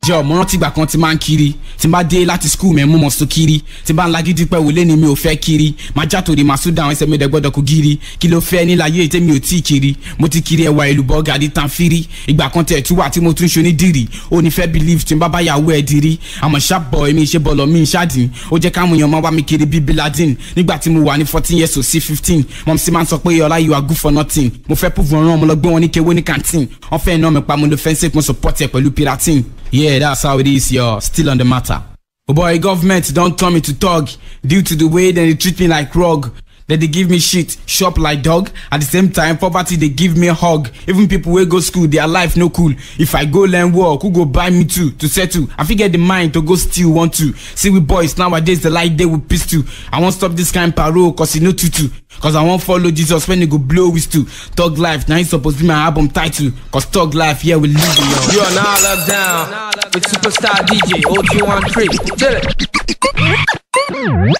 Jọ mo rántí ìgbà kan tí máa ń kiri tí bá dé láti school mẹ́ mú mọ́ so kiri tí bá ń lagídí pẹ́ wọlé ni mi ò fẹ́ kiri máa já torí máa sún dáhùn ẹsẹ̀ mi dẹ̀ gbọ́dọ̀ kó gírí kí ló fẹ́ níláyé ètè mi ò tí kiri mo ti kiri ẹwà ìlú bọ́gà di tan fírí ìgbà kan tẹ̀ tú wà tí mo tún ṣe onídìrí ó ní fẹ́ believe tí n bá yàwó ẹ̀ dirí àmọ́ ṣàbọ̀ èmi ṣe bọ̀lọ̀ mi ṣáàdìn ó jẹ́ káwọn èèyàn máa wá mi kiri bíi Biladin nígbà tí mo wà ní 14 years sí 15 mọ̀ sí máa ń sọ pé ọlá you are good for nothing mo fẹ́ prove wọn rán mo lọ gbé wọn ní kéwé ní canteen wọ́n fẹ́ iná mi pa mo lo fẹ́ǹsì mo support ẹ̀ pẹ̀lú piratin. Yeah, that's how it is, y'all. Still on the matter. Oh boy, government don't turn me to thug due to the way they treat me like rug. Then they give me shit, shop like dog. At the same time, poverty they give me a hug. Even people who go school, their life no cool. If I go learn work, who go buy me too to settle? I forget the mind to go steal want to. See we boys nowadays they like they with pistol. I won't stop this kind of parole cause you know tutu. Cause I won't follow Jesus when they go blow with too. Thug life, now it's supposed to be my album title. Cause thug life, yeah we live it. You are now locked down with superstar DJ OG13. Chill it.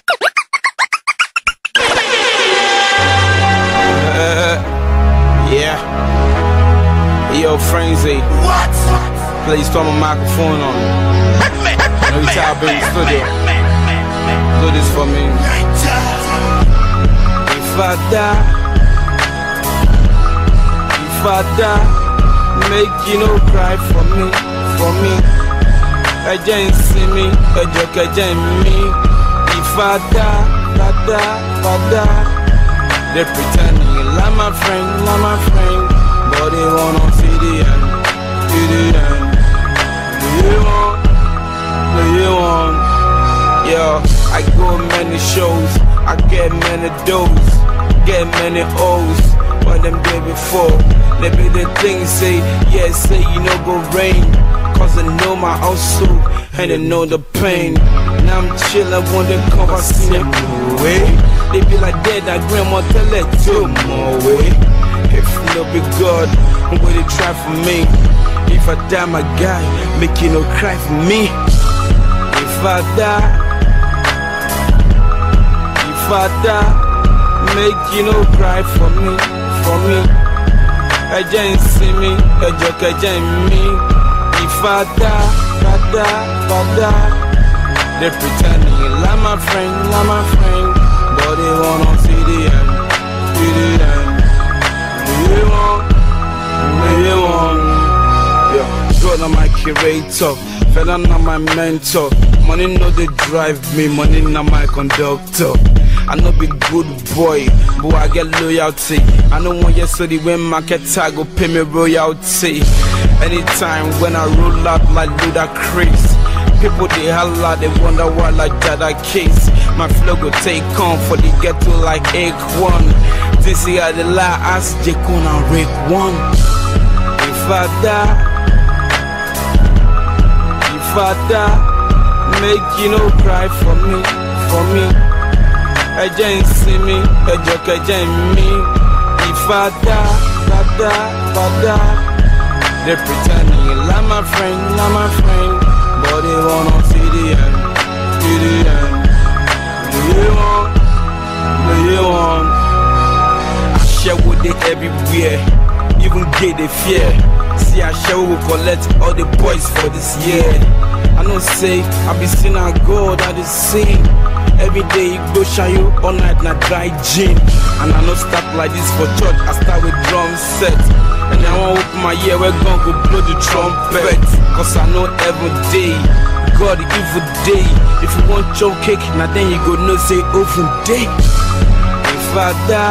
Yeah. Yo, Frenzy. What? Please turn my microphone on. Every time I be in the studio. Do this for me. If I die, make you no cry for me, for me. I just see me, a joke, I just me. If I die, they pretending like my friend, but they wanna see the end, Do you want? Yo, I go many shows, I get many doors, get many O's. But them day before, they be the things say, yeah, say you know go rain. Cause they know my hustle, and they know the pain. Now I'm chillin' when they come, I see them way. They be like dead, that grandma tell it two more way. If no be God, will they try for me? If I die, my guy, make you no cry for me. If I die, make you no cry for me, for me. I just see me, a joke, I just me. If I die, they pretending like my friend, but they wanna see the end, Do you want? Yeah, God on my curator, fella not my mentor. Money no they drive me, money not my conductor. I know be good boy, but I get loyalty. I know when you study when market tag go pay me royalty. Anytime when I roll out like Ludacris, people they holla, they wonder why like Jada case. My flow go take on for the ghetto like egg one. This is how the lie, ask J-Kun and Rick one. If I die, make you no cry for me, for me. I just see me, a joke, I just me. If I die, they pretending like my friend, but they wanna see the end, Do you want? I share with it everywhere, even gay they fear. See I share will collect all the boys for this year. I know say, I be seeing a God I just sing. Every day you go shy you all night na dry gin. And I no start like this for church, I start with drum set. And I won't open my ear, we're gonna go blow the trumpet. Cause I know every day, God evil day. If you want your cake, now then you go no say open day. If I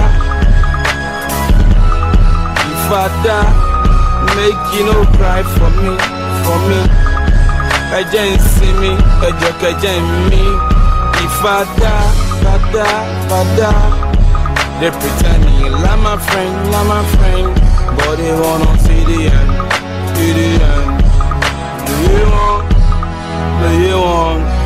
die, make you no cry for me, for me. I just see me, a joke, I just me. If I die, they pretending like my friend, but they wanna see the end, Do you want?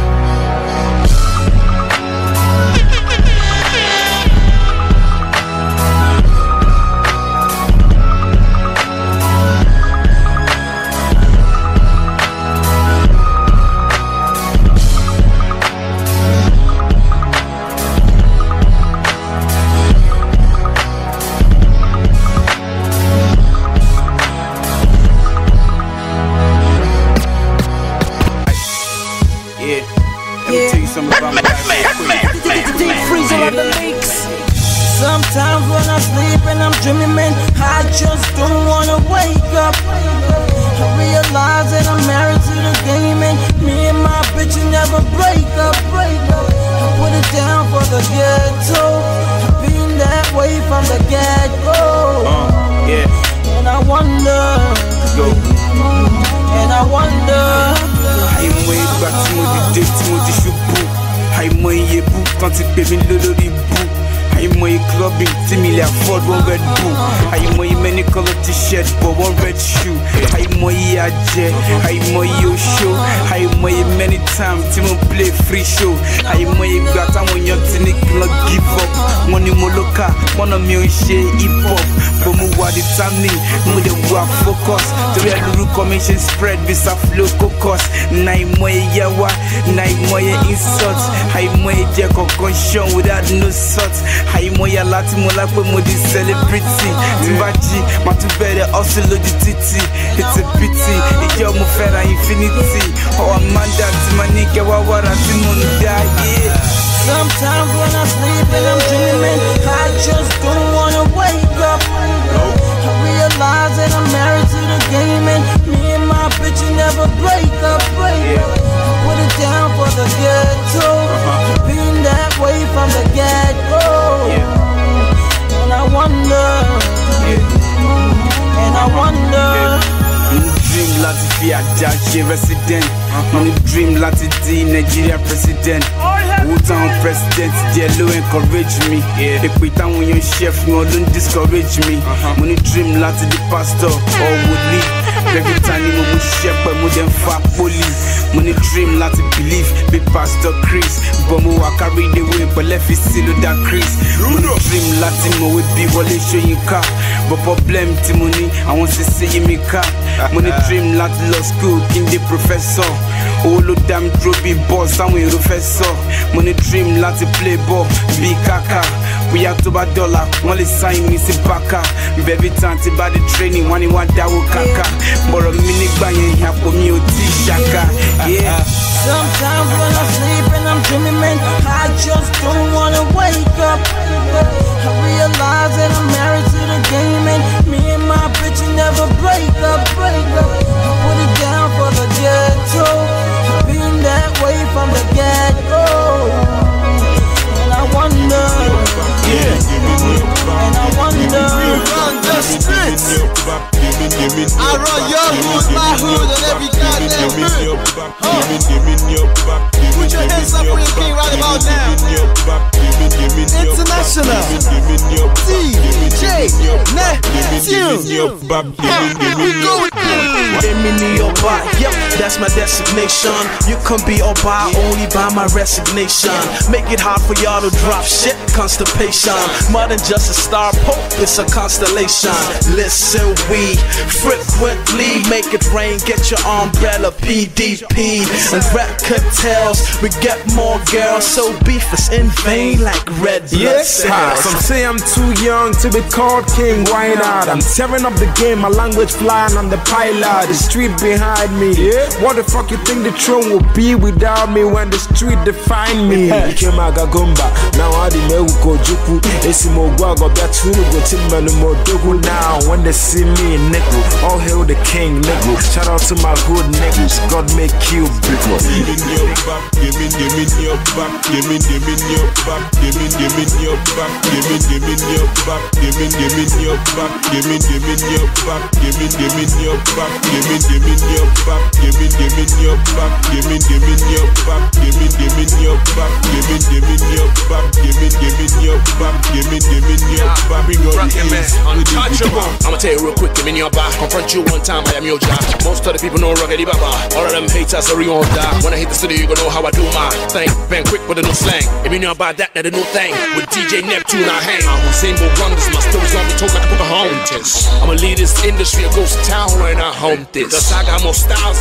I sleep and I'm dreaming, man, I just don't wanna wake up. I realize that I'm married to the game, and me and my bitch never break up. I put it down for the ghetto. I've been that way from the get-go. And I wonder, àìmọ̀ ìgbà tí mo dìde tí mo ti ṣubú, àìmọ̀ iye bú tán ti pè mí lólórí bú, àìmọ̀ clubbing tí mi lè afford one Red Bull, àìmọ̀ many color t-shirt but one red shoe, àìmọ̀ ajẹ́, àìmọ̀ oṣó, àìmọ̀ many times tí mo play free show, àìmọ̀ ìgbà táwọn èèyàn ti ní kí n lọ give up, wọ́n ní mo lókà, wọ́n náà mi ò ṣe hip hop, but mo wà determined, mo dẹ̀ wà focus, torí ẹ̀ lórúkọ mi ṣe spread visa flow cocos, na àìmọ̀ ìyàwó, na àìmọ̀ insult, àìmọ̀ ìjẹ́ kọ̀ọ̀kan ṣan without no salt, àìmọ̀ yàrá tí mo lápẹ́ mo di celebrity, tí bá jí màá tún bẹ̀rẹ̀ hustle lójú títì, it's a pity, ìjẹ́ ọmọ fẹ́ra infinity, ọ̀ Amanda tí ma ní kẹwàá wàrà tí mo ń dá yé. Sometimes when I sleep and I'm dreaming, I just don't wanna wake up. I realize that I'm married to the game, and me and my bitch never break up. I put it down for the ghetto. I've been that way from the get-go. And I wonder, Dream láti fi àjà ṣe resident, money dream láti di Nigeria president. Wu-Town president díẹ̀ ló encourage me. Èpè táwọn èèyàn ṣe fún wọn ló ń discourage me. Money dream láti di pastor or wòlíì. Every time ni mo mú ṣiṣẹ́ pẹ̀ mo dẹ̀ ń fa poli. Money dream láti believe bí Pastor Chris. But mo wà carried away pẹ̀lẹ́ fi sí ló dá Chris. Money dream láti mọ̀wé bí Wọlé Ṣóyínká. But problem tí mo ní àwọn ṣẹṣẹ yé mi ká. Money dream láti lọ school kí n dé professor. Owó ló dá mi dúró bí boss táwọn èrò fẹ́ sọ. Money dream láti play ball bí kàkà. Bóyá tó bá dọ́là wọ́n lè sign mi sí bàkà. Every time tí bá dé training wọ́n ní wọ́n dáwó kàkà. Bọ̀rọ̀ mi nígbà yẹn àpò mi ò tí ṣàkà. Sometimes when I sleep and I'm dreaming, man, I just don't wanna wake up. I realize that I'm married to the game, and me and my bitch never break up. I put it down for the ghetto. I've been that way from the get-go. And I wonder, run the streets. I run your hood, my hood, and every goddamn hood. Put your hands up for your king right about now. International DJ Neptune. Yep, that's my designation. You can be all by only by my resignation. Make it hard for y'all to drop shit, constipation. More than just a star pope, it's a constellation. Listen, we frequently make it rain, get your umbrella PDP. And rap cartels, we get more girls, so beef is in vain like red blood cells. Some say I'm too young to be called king, why not? I'm tearing up the game, my language flying on the pilot. The street behind me, what the fuck you think the throne will be without me when the street define me? Ikemaga Gumba, now I di Mewuko Juku. Esimo Gwago Baturu go Timbanu Modogu. Now when they see me, nigga, all hail the king, nigga. Shout out to my good niggas, God make you big. Give me your back, give me your back, give me your back, give me your back, give me your back, give me your back, give me your back, give me your back, give me your back, give me your back, give me your back, give me your back, give me your back, give me your back, give me your back. We go untouchable. I'ma tell you real quick, give me your back. Confront you one time, I am your job. Most of the people know Ruggedy Baba. All of them haters are on die. When I hit the city, you gon' know how I do my thing. Bang quick with a new slang. If you know about that, that's a new thing. With DJ Neptune, I hang. I'm Hussein Wonders. My stories gonna be told like a Pocahontas. I'ma lead this industry, a ghost town when I home this. Cause I got more styles than a head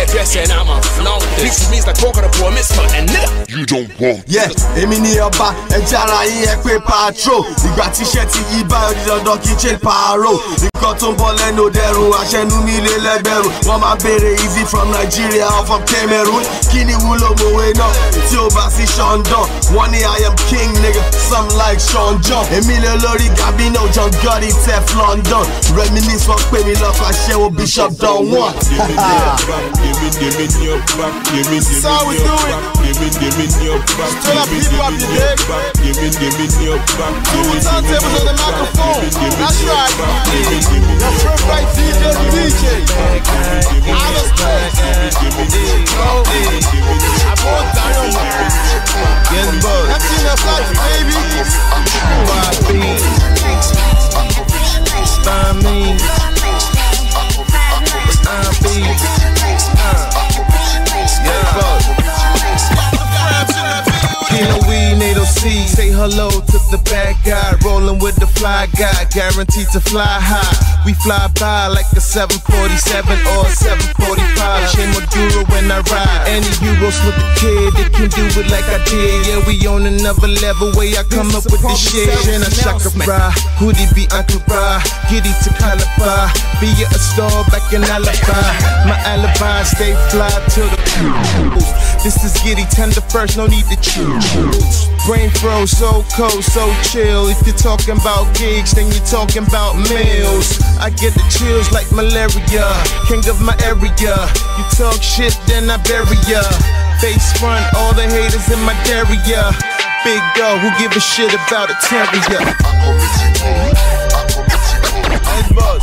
yes, and I'm a no. This means like walking a poor mister, and nigga, you don't want. Yeah, èmi ni ọba, ẹ jára yín ẹ pé patrol. Ìgbà tíṣẹ́ ti yí báyọ̀ di dandan kí n ṣe pààrọ̀. Nǹkan tó ń bọ́ lẹ́nu dẹrùn, àṣẹnu nílé lẹ́gbẹ̀rún. Wọ́n máa béèrè easy from Nigeria or from Cameroon. Kí ni wúlò mòwe náà tí ó bá sí Sean Don? Wọ́n ní I am king nigga, some like Sean John. Èmi lè lórí Gabino, John Gotti, Tef London. Reminisce wọ́n pè mí lọ́kọ̀ àṣẹwò Bishop Don Juan. That's how we do it. Still up people up the day. Two turntables on the microphone. That's right. Your favorite DJ. I bought Dynamite. Get buzzed. That's in the life, baby. Say hello to the bad guy, rolling with the fly guy, guaranteed to fly high. We fly by like a 747 or a 745. Shame Maduro when I ride. Any Euros with the kid, they can do it like I did. Yeah, we on another level, way I come up with this shit. Jenna Shakara, Hoodie be Ankara, Giddy to Calabar, be a star back in Alibi. My alibi stay fly to the This is Giddy, tender first, no need to choose. Brain froze, so cold, so chill. If you're talking about gigs, then you're talking about meals. I get the chills like malaria, king of my area. You talk shit, then I bury ya. Face front, all the haters in my area. Big dog, who give a shit about a terrier? Hey, boss.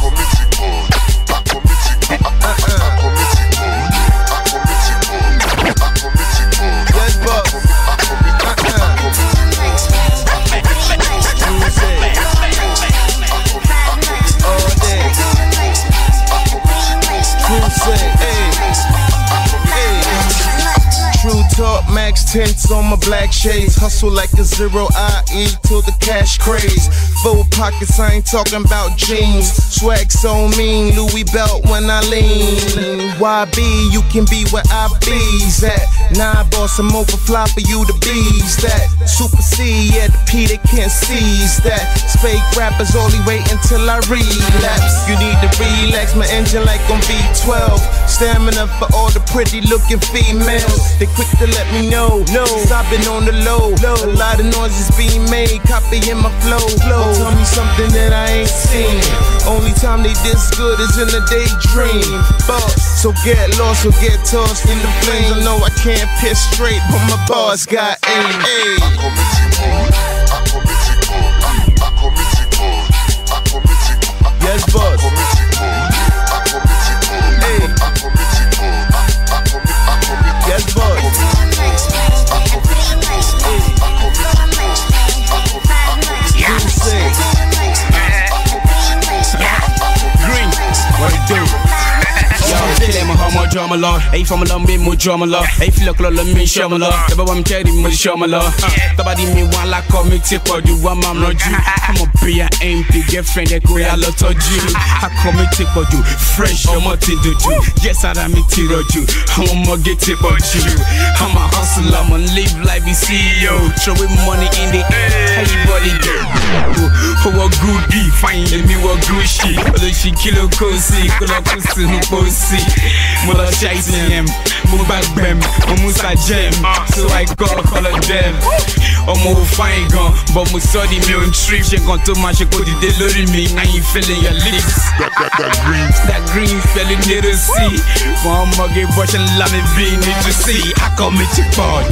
Talk max tints on my black shades. Hustle like a zero IE till the cash craze. Full pockets, I ain't talking about jeans. Swag so mean, Louis belt when I lean. YB, you can be where I be's at. Nah, boss, I'm overfly for you to bees that. Super C, yeah, the P, they can't seize that. Fake rappers only wait until I relapse. You need to relax, my engine like on V12. Stamina for all the pretty looking females. They quick to let me know, cause I've been on the low. A lot of noises being made, copying my flow. Tell me something that I ain't seen. Only time they this good is in the daydream. Boss, so get lost or get tossed in the flames. I know I can't piss straight, but my boss got aim. Yes, boss. Yes, boss. Green, what it do? Kill my homo drama law. Hey, from a lump, more drama law. Hey, feel like love me, show my love. Never want me carrying my show my love. Somebody me one like call me tip or do one man not you. I'm a be an empty girlfriend that go a lot of you. I come me tip or do fresh or more to do. Yes, I am me tiro you. I'm a get tip or you. I'm a hustler, I'm a live life, be CEO. Throwing money in the air. Everybody girl. Who a goodie, fine, let me what good shit. Although she kilo cozy, kilo cozy, no pussy. Mother chasing him, move back bam, almost a gem. So I call of them. I'm more fine gun, but my study me on trip. She gon' to my she could deliver me. I ain't feeling your lips. That green feeling near the sea. One muggy brush and let me be need to see. I come with you for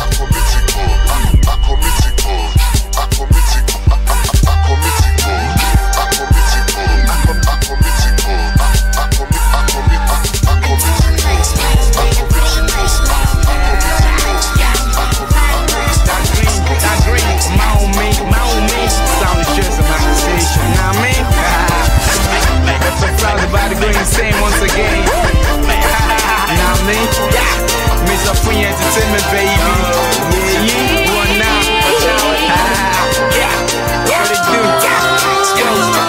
once again. Now me, Miss Up Free Entertainment, baby. Yeah, one now. Yeah, what it do?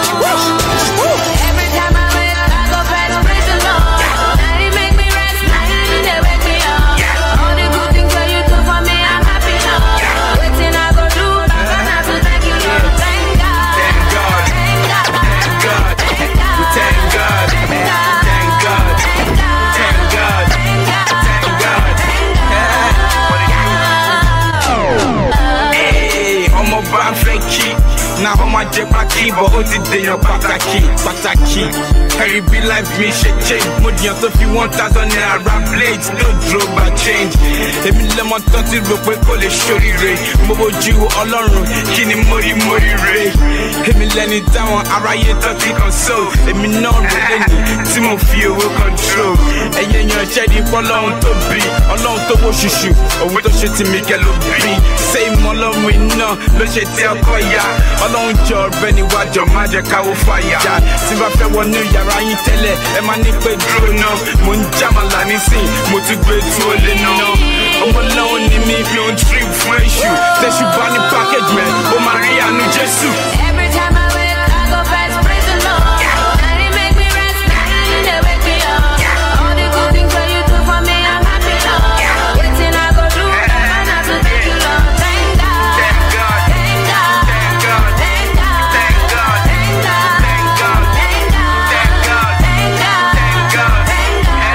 Every time I wake up, I go back to place alone. Now you make me ready, now you jẹ́ pákí bọ̀ ó ti dèèyàn pàtàkì pàtàkì. Ẹ̀rí bí life mi ṣe change. Mo dìyàn tó fi 1000 naira ra blades tó dúró bá change. Èmi lọ́mọ tán ti rò pé kò lè ṣoríire. Mo bójú Ọlọ́run kí ni mo rí re. Èmi lẹ́ni táwọn aráyé tán ti console. Èmi náà rò lẹ́ni tí mo fi owó control. Ẹ̀yẹ yan ṣẹ́ di fọ́lọ́run tó bí. Ọlọ́run tó wó ṣùṣù. Òwe tó ṣe ti mi kẹ́ ló bí. Ṣé ìmọ̀ Ọlọ́run iná ló ṣe tí ọkọ ya? Ọlọ́run jọ ọ̀rẹ́ níwájọ má jẹ́ káwó fàyà. Tí bá fẹ́ wọnú yàrá yín tẹ́lẹ̀ ẹ má ní pé dúró náà. Mo ń jàmàlà nísìn mo tún gbé tú ó lé náà. Ọmọ náà ní mi fi ohun trip fún èṣù. Tẹ̀sù bá ní package mẹ́ ó máa rí àánú Jésù. Every time I wake, I go first praise the Lord. And it make me rest, and it wake me up. All the good things that you do for me, I'm happy, Lord. Waiting I go do, and I to thank you, Lord. Thank God, thank God, thank God, thank God, thank God, thank God, thank God, thank God, thank God, thank God, thank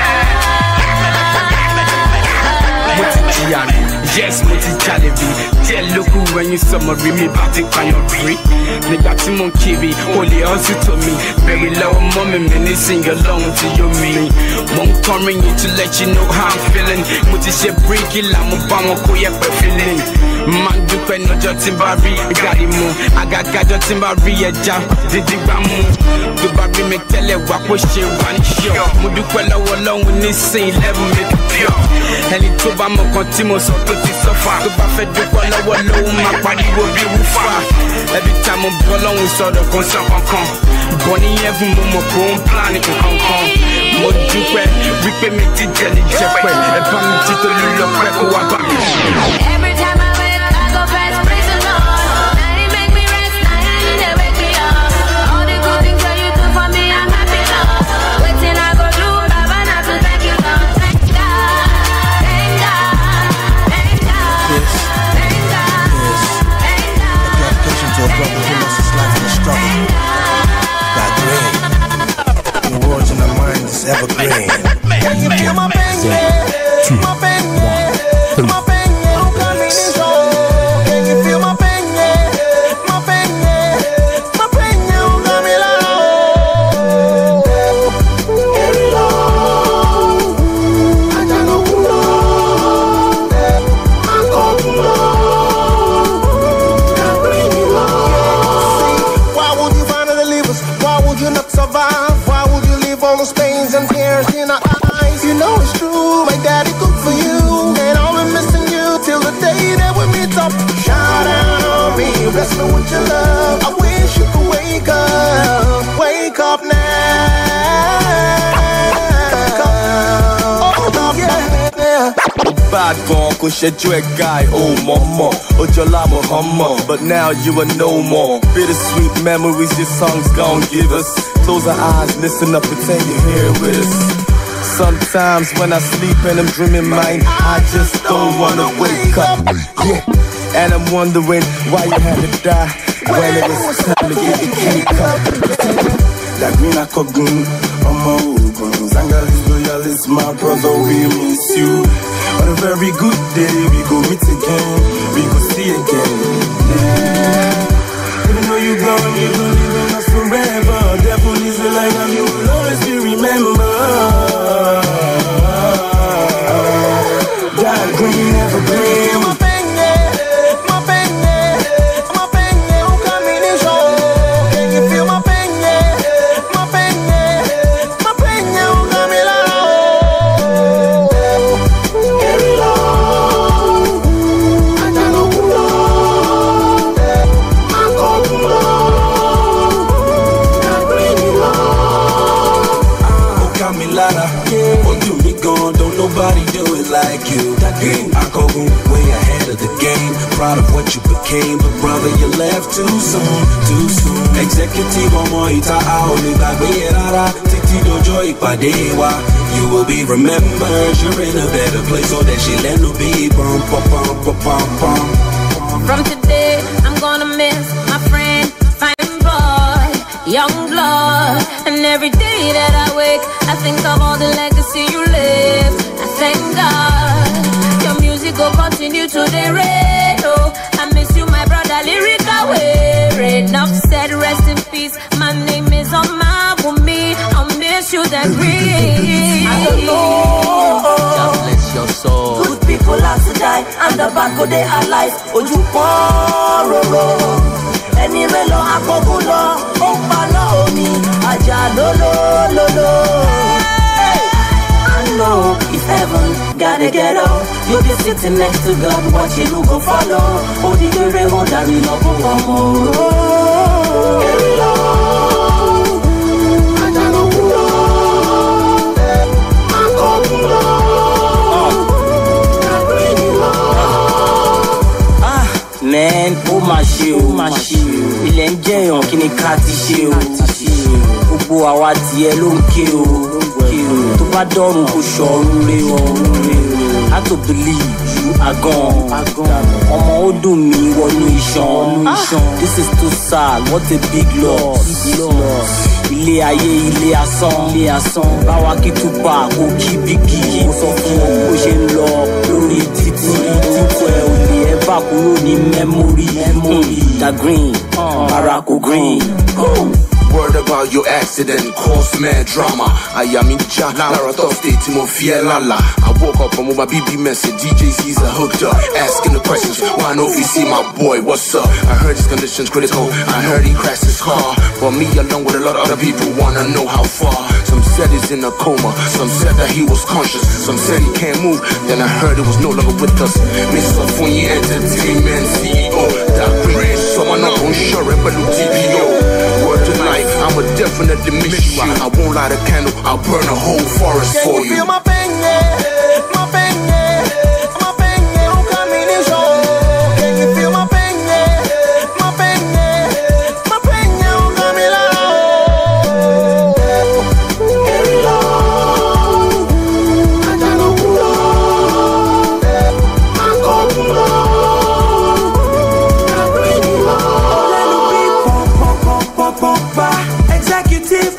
God. Mo ti jìyà rí, yes mo ti jalè rí. Díẹ̀ lókù ẹyin sọmọ rí mi bá ti pààyàn rí. Nígbà tí mo ń kiri, o lè hustle tó mi. Bẹ̀rẹ̀ lọ́wọ́ mọ́ mi nísìnyí Ọlọ́run ti yó mi. Mo ń kọrin yìí to let you know how I'm feeling. Mo ti ṣe bíríkì là mo bá wọn kó yẹpẹ̀ feeling. Máa ń dúpẹ́ lọ́jọ́ tí n bá rí gàrí mu. Àgàgàjọ́ tí n bá rí ẹja dídí gbà mú. Tó bá rí mi tẹ́lẹ̀ wá kó ṣe wá ní ṣọ́. Mo dúpẹ́ lọ́wọ́ Ọlọ́run nísìnyí level make it pure. Ẹni tó bá mọ̀ kan tí mo sọ tó ti sọ́fà. Tó bá fẹ́ dúpẹ́ lọ́wọ́ lóhùn máa pariwo bí wúfà. Every time mo bọ́ lọ́hùn sọ̀rọ̀ kan sọ kankan. Bọ̀ ní heaven mo mọ̀ kó ń plan nǹkan kan. Mo dúpẹ́ wípé mi ti jẹ́ ní jẹ́pẹ́. Ẹ bá mi jí tó lù lọ pẹ́ kó wá bá mi. Every time I wake, I go first praise the Lord. And it make me rest, and it wake me up. All the good things that you do for me, I'm happy, Lord. Waiting I go do, Baba, not to thank you, Lord. Thank God, thank God, thank God, thank God, thank God. Dedication to a brother who lost his life in a struggle. That green. The words in our minds is evergreen. Can you feel my pain, yeah? My pain, yeah. My pain, yeah. Don't come in this hole. Can you feel my pain, yeah? My pain, yeah. My pain, yeah. Don't come in this hole. Carry on. I don't know who knows. I go to can't bring you on. Why would you finally leave us? Why would you not survive? Why would you leave all those pains and tears in our eyes? You know it's true, my daddy cooked for you, and I'll be missing you till the day that we meet up. Shout out on me, bless me with your love. I wish you could wake up now. Oh yeah. Bad gon' kò ṣẹ́jú ẹ̀ guy, oh mama. Ojola Muhammad, but now you are no more. Bittersweet memories your songs gon' give us. Close our eyes, listen up, pretend you're here with us. Sometimes when I sleep and I'm dreaming mine, I just don't wanna wake up. Yeah. And I'm wondering why you had to die when it was time to get the cake up. That green I could green on my own. Zanga is loyalist, my brother, we miss you. On a very good day, we go meet again, we go see again. Yeah. Even though you gone, you gon' live in us forever. Devil is a lie, and you will always be remembered. That green evergreen. My pain, yeah. My pain, yeah. My pain, yeah. Don't come in this hole. Can you feel my pain, yeah? My pain, yeah. My pain, yeah. Don't come in this hole. Carry on. I don't know who knows. I go to can't bring you on. Oh, Camilana, oh, you me gone, don't nobody do it like you. That green, I go way ahead of the game. Proud of what you became, but brother, you left too soon, too soon. Executive ọmọ ìta a ò lè gbàgbé rárá. Títí dọjọ́ ìpàdé wa, you will be remembered. You're in a better place, so that she let no be bum, bum, bum, bum, bum, bum. From today, I'm gonna miss my friend, fine boy, young blood. And every day that I wake, I think of all the legacy you left. I thank God your music will continue to the radio. I miss you, my brother, lyric away. Enough said, green. I don't know. God bless your soul. Good people have to die, and the back of they are alive. Ojú pọ́n roro. Ẹni mélòó akọ́kún lọ, ó ń paná omi, àjà lólólóló. I know if heaven gotta get up, you'll be sitting next to God, watching who go follow. Oh, the girl who daddy love go come Man, ó mà ṣe o, ilẹ̀ ń jẹ̀yàn kí ni ká ti ṣe o. Gbogbo àwa tiẹ̀ ló ń ké o, tó bá dọ́run kò ṣọ̀run rẹ o. I to believe you are gone. Ọmọ ó dùn mí wọnú iṣan. This is too sad, what a big loss. Ilé ayé ilé asán. Báwa kí túbà kó kí bíkì. Mo sọ fún ọ bó ṣe ń lọ lórí títí. Títí ẹ ò lè ẹ́fà kúrò ní memory. Da green, Barako green. Word about your accident caused mad drama. I am in ja, Lara Thursday, Timo Fielala. I woke up and with my BB message, DJ Caesar hooked up, asking the questions. Why no if you see my boy, what's up? I heard his condition's critical, I heard he crashed his car. But me along with a lot of other people wanna know how far. Some said he's in a coma, some said that he was conscious, some said he can't move, then I heard it was no longer with us. Mr. Funny Entertainment CEO, that green, someone up on sure, but TPO. Word to life, I'ma definitely miss you. I won't light a candle, I'll burn a whole forest for you. Feel my pain, yeah, my pain, yeah, my pain, yeah. Don't come in and show. Can you feel my pain, yeah, my pain, yeah, my pain, yeah. Don't come in and executive,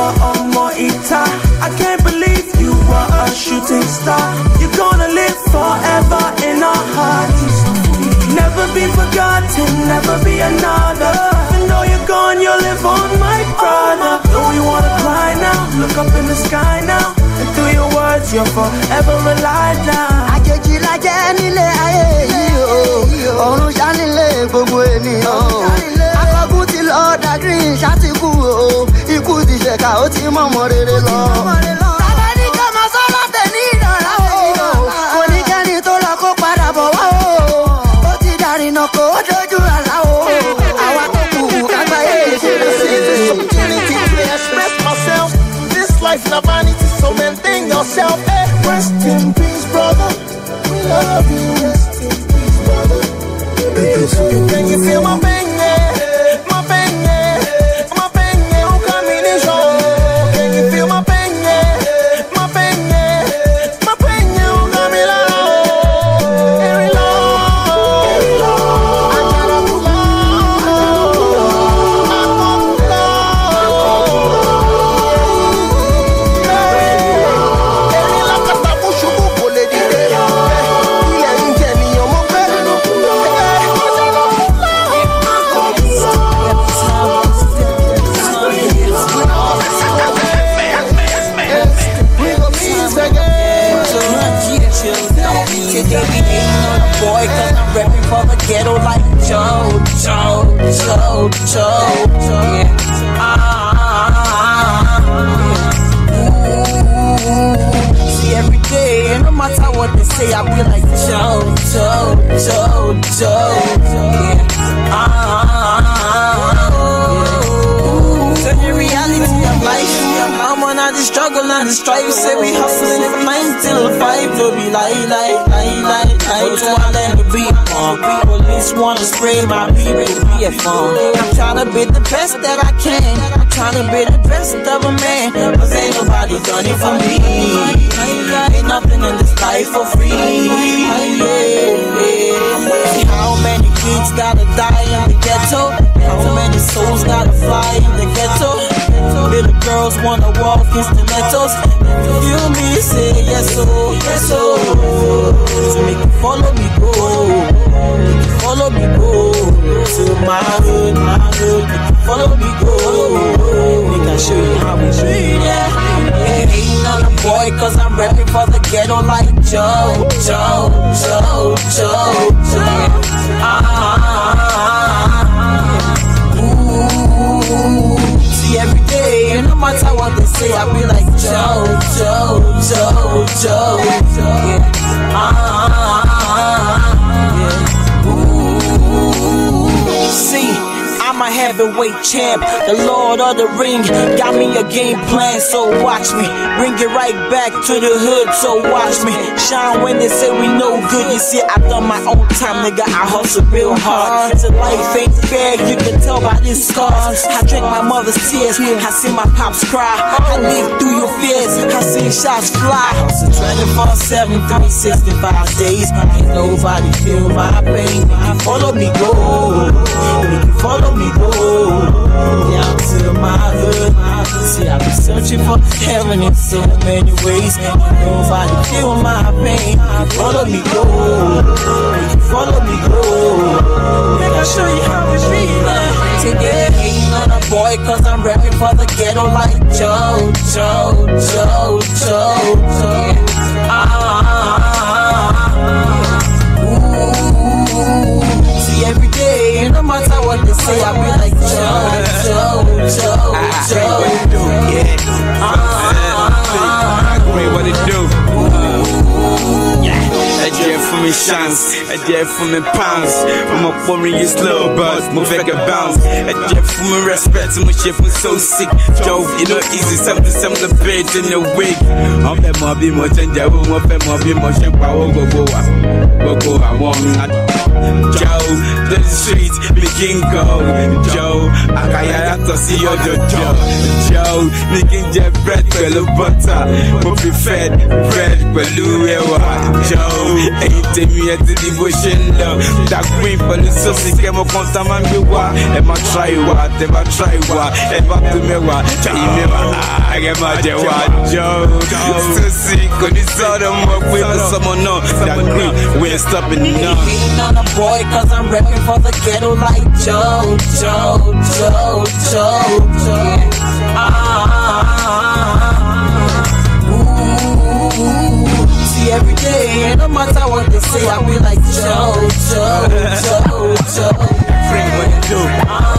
I can't believe you were a shooting star. You're gonna live forever in our hearts. Never be forgotten, never be another. Even though you're gone, you'll live on, my brother. Though you wanna cry now, look up in the sky now, and through your words, you're forever alive now. Àjèjì la jẹ́ nílé ayé yìí o, ọ̀run ṣá nílé gbogbo ènìyàn. Akọ́gun ti lọ Da Green ṣá ti kú o, ikú ti ṣẹ̀ka ó ti mọ̀mọ́ rere lọ. Tàbá ní ká máa sọ láti ní ìdọ̀lá o, kò ní kẹ́ni tó lọ kó padà bọ̀ wá o. Ó ti dàrínà kó ó dojú àlá o, àwa tó kù kágbáyé ṣe lè ṣe. This opportunity to express myself. This life na vanity, so maintain yourself. Hey, rest in peace, brother. We love you. Rest in peace, brother. Can you feel my pain, yeah? My pain, yeah. My pain, yeah. Don't come in and show. Can you feel my pain, yeah? My pain, yeah. My pain, yeah. Don't come in and show. Every love, every love. I gotta move They be hating on a boy cause I'm reppin' for the ghetto like Joe. Yeah. See every day, and no matter what they say, I be like Joe. Turn your reality of life. I'm on all the struggle and the strife. Say we hustling from 9 till 5. They'll be like. To I let the beat on. Police wanna spray my people. I'm tryna be the best that I can. I'm tryna be the best of a man. Cause ain't nobody done it for me. Ain't nothing in this life for free. See how many kids gotta die in the ghetto. How many souls gotta fly in the ghetto. Little girls wanna walk in stilettos. Feel me, say yes, so make you follow me, go. Make you follow me, go. To my hood, make you follow me, go. Make I show you how we treat, yeah. boy, cause I'm rapping for the ghetto like Joe. See every day, no matter what they say, I be like Joe. See, I'm a heavyweight champ, the Lord of the Ring. Got me a game plan, so watch me. Bring it right back to the hood, so watch me. Shine when they say we no good. You see, I done my own time, nigga. I hustle real hard. So life ain't fair, you can tell by these scars. I drank my mother's tears, I see my pops cry. I live through your fears, I see shots fly. Hustle 24/7, 365 days. Ain't nobody feel my pain. You can follow me, go. You can follow me, go. Down to my hood. See, I've been searching for heaven in so many ways. Nobody feel my pain. You follow me, go. You follow me, go. Make I show you how it's feeling. Today ain't on a boy, cause I'm rapping for the ghetto like Joe. See every day, no matter what they say, I be like Joe. What it do? A day for me chance, a day for me pounds. I'm up for me slow buzz, move like a bounce. A day for me respect, my chef was so sick. Joe, you know easy, some the bed in the wig. I'm the mobby much and devil, I'm the mobby much and power go. I want Joe, the streets, me king go. Joe, I can't to see your Joe, me king jet bread, fellow butter. But be fed, bread, Joe. Ain't me at the devotion love. That green for the sauce came up on time and be what? Ever try what? Ever to me what? I get my Joe. So sick, on this other work with someone know that green, we ain't stopping now. Ain't on a boy, cause I'm rapping for the ghetto like Joe. See every day, no matter what they say, I be like Joe. Bring what you do.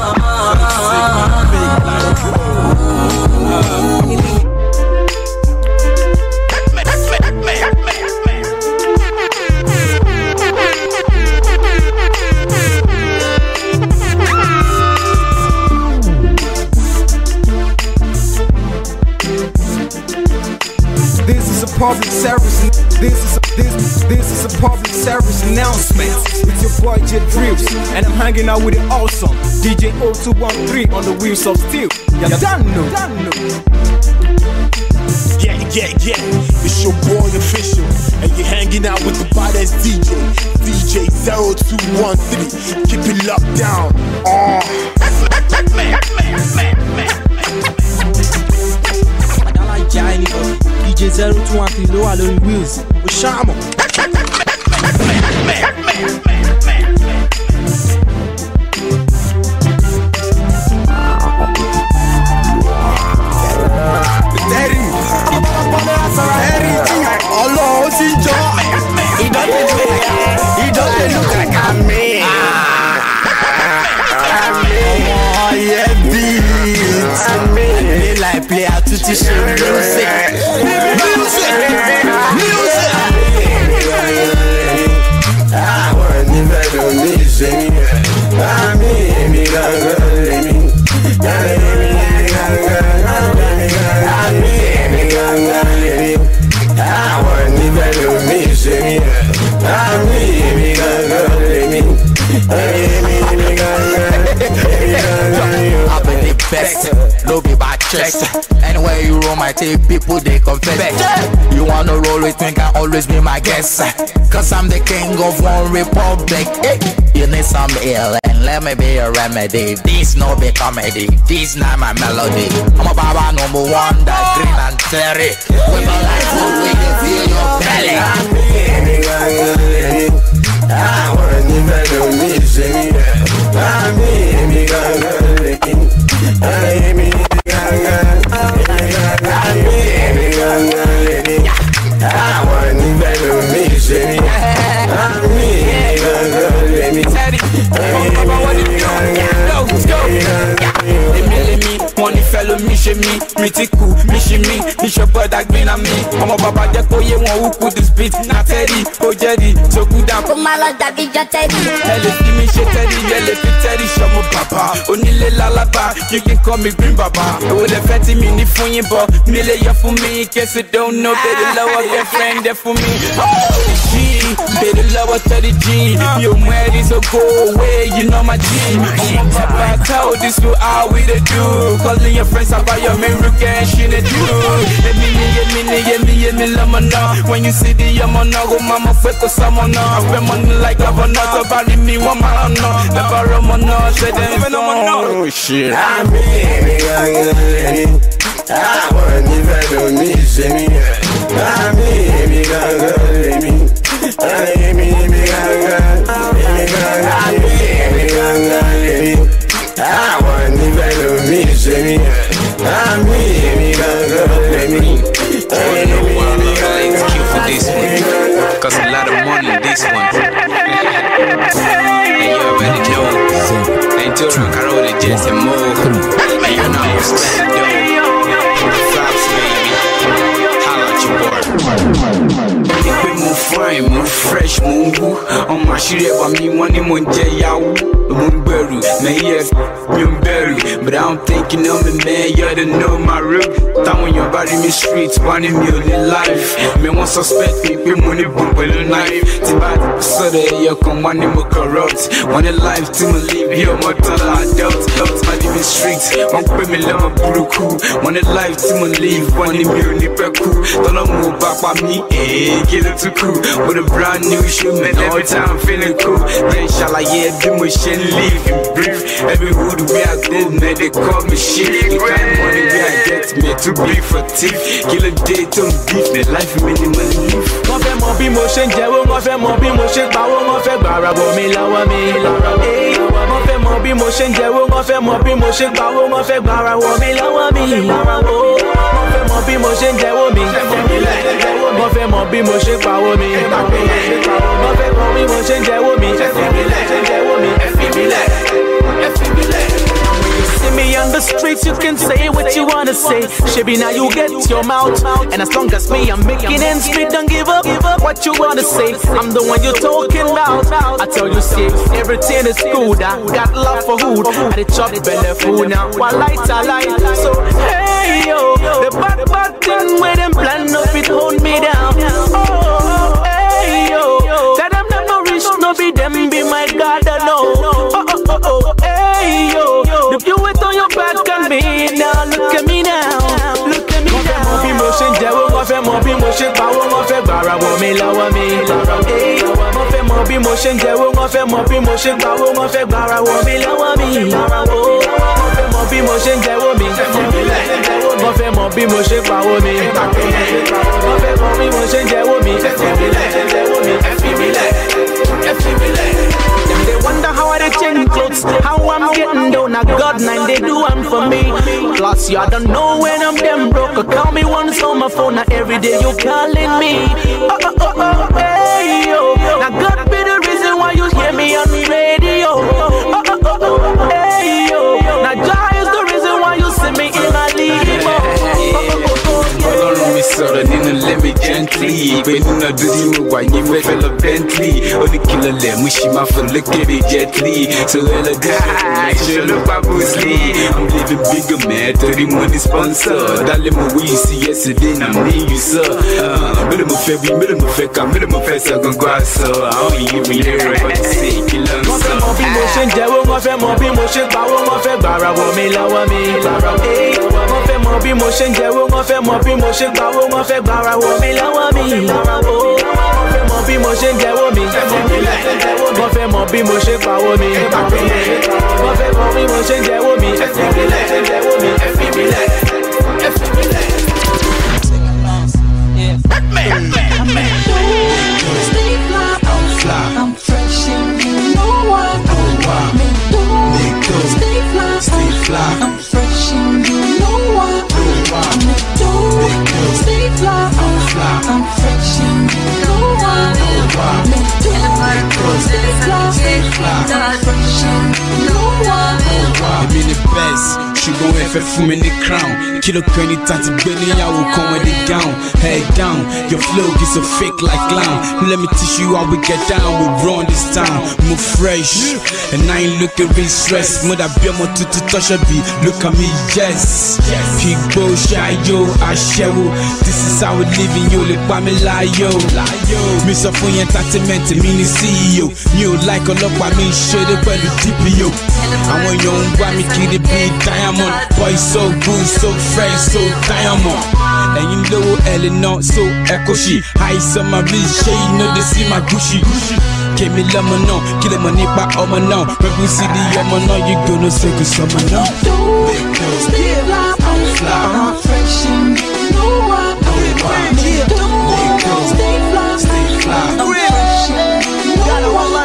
This is a public service. This is a public service announcement. It's your boy Jet Drips, and I'm hanging out with the awesome DJ 0213 on the wheels of steel. You done know. Yeah. It's your boy official, and you're hanging out with the baddest DJ 0213. Keep it locked down. DJ 0213 ló wà lórí wheels. Ó ṣàmọ̀. Ọlọ́run ti jọ. Ìdọ́tẹ̀ ló kàkà mí. Yeah, beat. Like play out to teach you music. I want to make a music. I mean, me I've been the best, no be bad chest. Anywhere you roll my tape, people they confess. You wanna roll with me, can always be my guest. Cause I'm the king of one republic. You need some ill and let me be a remedy. This no be comedy, this not my melody. I'm a baba number one, that green and cherry. With my life, we can feel your belly. I want to make a music. I mean, me ṣe mí, mi ti kú, mi ṣe mí, mi ṣe bọ́dà gbin na mi. Ọmọ bàbá jẹ́ kó yé wọn who put this beat na Teddy, ó jẹ́rìí, tó kú dà. Kó má lọ dàbí jọ Teddy. Ẹ lè fi mi ṣe Teddy, ẹ lè fi Teddy ṣọmọ bàbá. Onílé lálábà, you can call me green bàbá. Èwo lè fẹ́ tí mi ní fún yín bọ̀, mi lè yọ fún mi. In case you don't know, baby lọ́wọ́ girlfriend dẹ̀ fún mi. G, baby lọ́wọ́ 30G. Yo mẹ́rin so go away, you know my G. Ọmọ bàbá tell this to how we dey do. Calling your friends about your main rook and she dey do. Èmi lọ́mọ náà. When you see the ọmọ náà, go mama fẹ́ kó sọmọ náà. Àfẹ́ money like governor, tó bá rí mi wọ́n máa ń ná. Never rọmọ náà, ṣe dẹ̀ ń fọ́n. Oh shit. Àmì èmi gangan lèmi. Àwọn nífẹ̀ẹ́ ló ní ìsinmi. Àmì èmi gangan lèmi. Èmi gangan. Èmi gangan lèmi. Àwọn nífẹ̀ẹ́ ló ní ìsinmi. Àmì èmi gangan lèmi. Thank you for this one. Cause a lot of money in this one. And you already know. Ain't too long, Carol, the Jets and more. And you know I'm standing Fox, baby. Holla at your boy. Pé mo fine, mo fresh, mo ń wú. Ọmọ àṣírí ẹ̀wà mi wọ́n ní mo ń jẹ yahoo. Mo ń gbẹ̀rù, mẹ́yẹ mi ò ń bẹ̀rù. But I'm thinking of me, man, you oughta know my root. Táwọn èèyàn bá rí mi street, wọ́n ní mi ò ní life. Mi wọ́n suspect mi pé mo ní bùn pẹ̀lú knife. Tí bá sọ̀rọ̀ ẹ̀yọ kan, wọ́n ní mo corrupt. Wọ́n ní life tí mo live bí ọmọ tọ́lá adult. Má rí mi street, wọ́n pè mí lọ́mọ burúkú. Wọ́n ní life tí mo live, wọ́n ní mi ò ní pẹ́ kú. Tọ́lọ́mù ò bá pa mí, get it too cool. With a brand new shoe, man, every time I'm feeling cool. Then ṣàlàyé bí mo ṣe ń live in brief. Every hood where I live, man, they call me shit. The kind of money where I get, me too big for teeth. Kill a day to beef, man, life minimal live. Wọ́n fẹ́ mọ bí mo ṣe ń jẹ́wọ́, wọ́n fẹ́ mọ bí mo ṣe ń pawó, wọ́n fẹ́ gbàrà bọ̀ mí lọ́wọ́ mi. Wọ́n fẹ́ mọ bí mo ṣe ń jẹ́wọ́, wọ́n fẹ́ mọ bí mo ṣe ń pawó, wọ́n fẹ́ gbàrà bọ̀ mí lọ́wọ́ mi. Wọ́n fẹ́ mọ bí mo ṣe ń jẹ́wọ́ mi. Wọ́n fẹ́ mọ bí mo ṣe ń pawó mi. Wọ́n fẹ́ mọ bí mo ṣe ń jẹ́wọ́ mi. See me on the streets, you can say what you wanna say. Shaby, now you get your mouth. And as long as me, I'm making ends meet, don't give up what you wanna say. I'm the one you're talking about. I tell you, see, everything is good. I got love for hood. I the chop belly food now. One light, I light. So, hey, yo, the bad thing with them plan up, it hold me down. Oh, hey, yo, that I'm not rich, no be them, be my God, I know. Oh, hey, yo, the view it on your back and me now, look at me now, look at me now. Wọ́n fẹ́ mọ bí mo ṣe ń jẹ́wọ́, wọ́n fẹ́ mọ bí mo ṣe ń pawó, wọ́n fẹ́ gbàrà wọ̀ mí lọ́wọ́ mi. Wọ́n fẹ́ mọ bí mo ṣe ń jẹ́wọ́, wọ́n fẹ́ mọ bí mo ṣe ń pawó, wọ́n fẹ́ gbàrà wọ̀ mí lọ́wọ́ mi. Wọ́n fẹ́ mọ bí mo ṣe ń jẹ́wọ́ mi. Wọ́n fẹ́ mọ bí mo ṣe ń pawó mi. Wọ́n fẹ́ mọ bí mo ṣe ń jẹ́wọ́ mi. They wonder how I change clothes, how I'm getting down. I got 9, they do one for me. Plus, you don't know when I'm damn broke. Call me once on my phone, now every day you calling me. Hey, yo. Now God be the reason why you hear me on the radio. Hey, yo. Now God is the reason why you see me in my limo. Ọlọ́run mi sọ̀rọ̀ nínú let me gently. Pé nínú ọdún tí mo wà yín fẹ́ fẹ́ lọ Bentley. Ó ní kí lọ lẹ̀ mú ṣì máa fò lókèrè gently. So ẹ lọ dé ṣe ló pa Bruce Lee. I'm living bigger man torí mo ní sponsor. Dálé mo wí you see yesterday na me you saw. Mélòó mo fẹ́ wí, mélòó mo fẹ́ ká, mélòó mo fẹ́ sọ gangan àṣọ. Àwọn yìí mi lérò bọ́ ti ṣe kí ló ń sọ. Wọ́n fẹ́ mọ bí mo ṣe ń jẹ́wọ́, wọ́n fẹ́ mọ bí mo ṣe ń pawó, wọ́n fẹ́ gbàrà wọ̀ mí lọ́wọ́ mi. Wọ́n fẹ́ mọ bí mo ṣe ń jẹ́wọ́, wọ́n fẹ́ mọ bí mo ṣe ń pawó, wọ́n fẹ́ gbàrà wọ̀ mí lọ́wọ́ mi. Wọ́n fẹ́ mọ bí mo ṣe ń jẹ́wọ́ mi. Wọ́n fẹ́ mọ bí mo ṣe ń pawó mi. Wọ́n fẹ́ mọ bí mo ṣe ń jẹ́wọ́ mi. I'm fresh and you know what? Stay fly. I'm fresh and you know what? Stay fly. I'm fresh and you know what? Stay fly. I'm fresh and you know what? I'm in the best. She gon' fẹ́ fún mi ní crown. Kí ló kàn ní tàti gbé níyàwó kan when they down, head down. Your flow is so fake like clown. Let me teach you how we get down. We run this town, move fresh, and I ain't looking real stressed. Mother be more to touch a beat. Look at me, yes. People shy yo, I show. This is how we living yo. Look by me lie yo. Me so for entertainment, me ni CEO. You like all up by me, shade up by the DPO. I want you on why me kill the big diamond. Boy so good, so fresh, so diamond. And you know Eleanor, so echo she. High summer real shade, you know they see my Gucci. Give me lemon now, kill the money back on my now. When we see the yama now, you gonna say good summer now. Stay fly, I'm fresh and you know why. Stay fly, I'm fresh and you know why.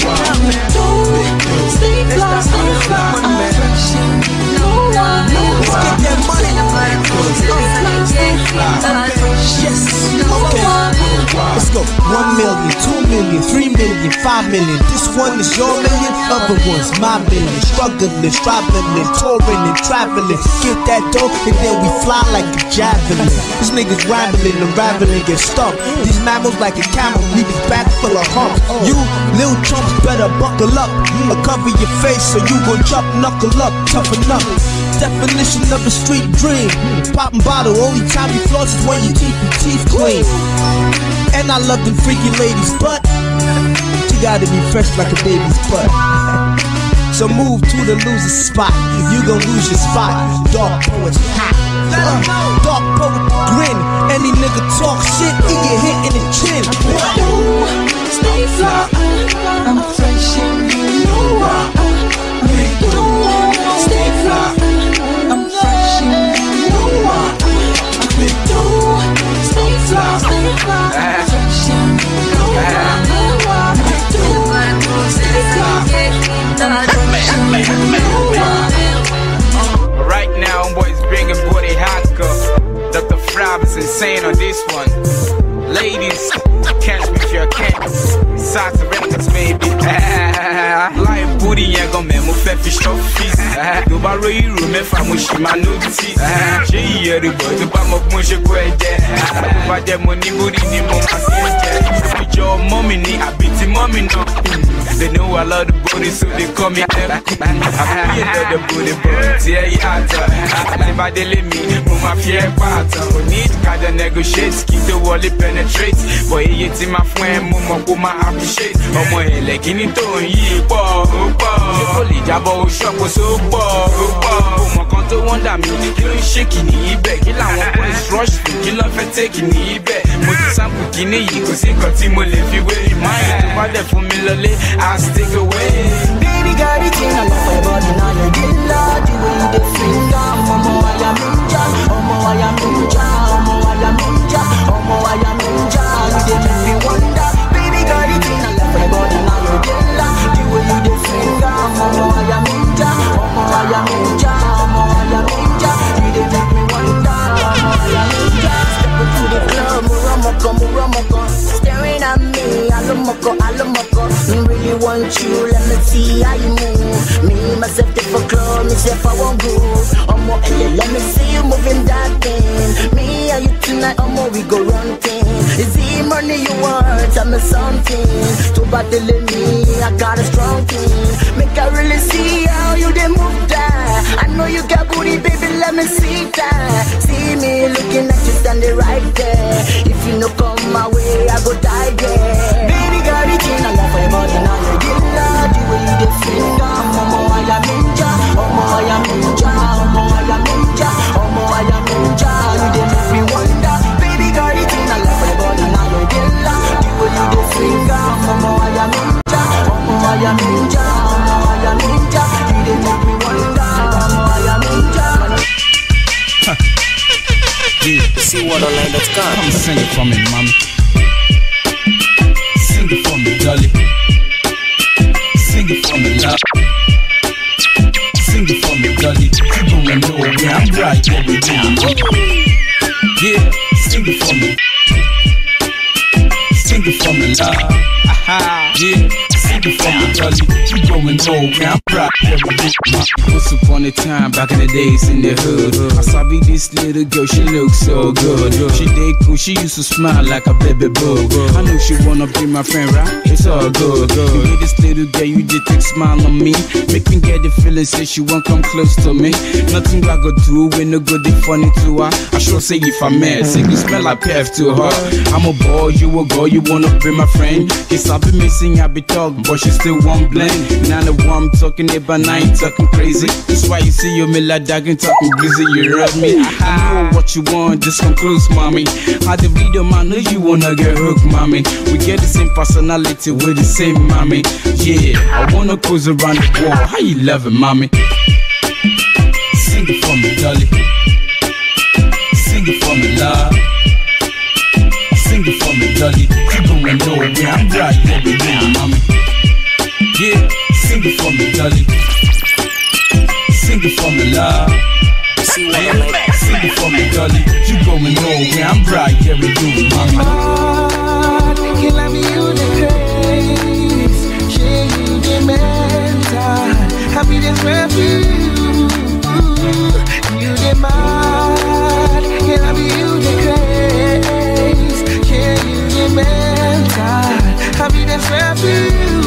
Stay fly, I'm fresh and you know why. Let's get that money. Stay fly, yes, okay. Let's go. 1 million, 2 million, 3 million, 5 million. This one is your million, other one's my million. Struggling, struggling, touring and traveling. Get that dough and then we fly like a javelin. These niggas rambling, unraveling, get stuck. These mammals like a camel, leave his back full of humps. You little chumps better buckle up. Or cover your face so you gon' jump, knuckle up, toughen up. Definition of a street dream. Poppin' bottle, only time you floss is when you keep your teeth clean. And I love them freaky ladies, but you gotta be fresh like a baby's butt. So move to the loser spot, you gon' lose your spot. Dark poets hot, dark poet grin. Any nigga talk shit, he get hit in the chin. Stay fly, I'm fresh and you know why. Stay fly, I'm fresh and you know why. Stay fly, fresh and you know why. Right now, boys bringing booty hardcore. Dr. Frab is insane on this one. Ladies, catch me if you can. Socks and records, baby. Live booty, yeah, go man, move that fish off fees. Do borrow you room if I'm with my notice. She hear the boy, the bomb of Musha Quay. But the money booty, the mama with your mommy, I beat the mommy now. They know I love the booty, so they call me M. I feel the booty, but yeah, yeah. Never they let me, mama fear part. Need to negotiate, keep the wall penetrate. Boy, it's in my friend, mama appreciate. Omo ele kini to yi po Only jabo shop was so po Omo kan to wonder me kí ló shake ni ibẹ̀ kí làwọn boys rush me kí ló fẹ́ take ni ibẹ̀ mo ti sample kini yìí kò sí nǹkan tí mo lè fi wé mind tó bá dẹ̀ fún mi lọlé I'll stick away. Baby got it in a love for body now you get loud you in the finger Omo I am ninja Omo I am ninja Omo I am ninja Omo I am ninja you dey make me wonder. Baby got it in a love for body now you get loud the way you dey finger Omo I am ninja Omo I am ninja Omo I am ninja you dey make me wonder. Omo I am ninja step into the club muramoko staring at me alomoko really want you let me see how you move me myself dey for club myself I won't go omo let me see you moving that thing me and you tonight omo we go run thing is it money you want tell me something to battle me I got a strong thing make I really see how you dey move that I know you got booty baby let me see that see me looking at you standing right there if you no come my way I go die there baby got it in a love for your body now you get loud the way you dey finger omo I am ninja omo I am ninja omo I am ninja omo I am ninja you dey make me wonder baby got it in a love for your body now you get loud the way you dey finger omo I am ninja omo I am ninja omo I am ninja you dey make me wonder omo I am ninja. See what online.com. Come sing it for me, mommy. Sing it for me, dolly. Sing it for me, love. Sing it for me, dolly. You gonna know where I'm right, what we doing. Yeah, sing it for me. Sing it for me, love. Yeah, Sing it for me, Gully. You going nowhere, I'm proud. Once upon a time, back in the days in the hood, I saw this little girl, she looks so good. She did cool, she used to smile like a baby boo. I know she wanna be my friend, right? It's all good. You get this little girl, you did take smile on me. Make me get the feeling, say she won't come close to me. Nothing I go do when no good, they funny to her. I sure say if I met, say you smell like perf to her. I'm a boy, you a girl, you wanna be my friend. Yes, I be missing, I be talking, but she still won't blend. Now the one I'm talking about, I ain't talking crazy. That's why you see you me like dog and talking busy, you rub me. I know what you want, just come close, mommy. How the video man know you wanna get hooked, mommy. We get the same personality, we're the same, mommy. Yeah, I wanna cruise around the world. How you love it, mommy? Sing it for me, Dolly. Sing it for me, love. Sing it for me, Dolly. You going nowhere, I'm right here with you, mommy. Yeah, sing it for me, Dolly. Sing it for me, love. Sing it for me, Dolly. You going nowhere, I'm right here with you, mommy. Can I be you the grace? Share you the mental. Happiness with you. You the mad. Can I be you the grace? Share you the mental. Happiness with you.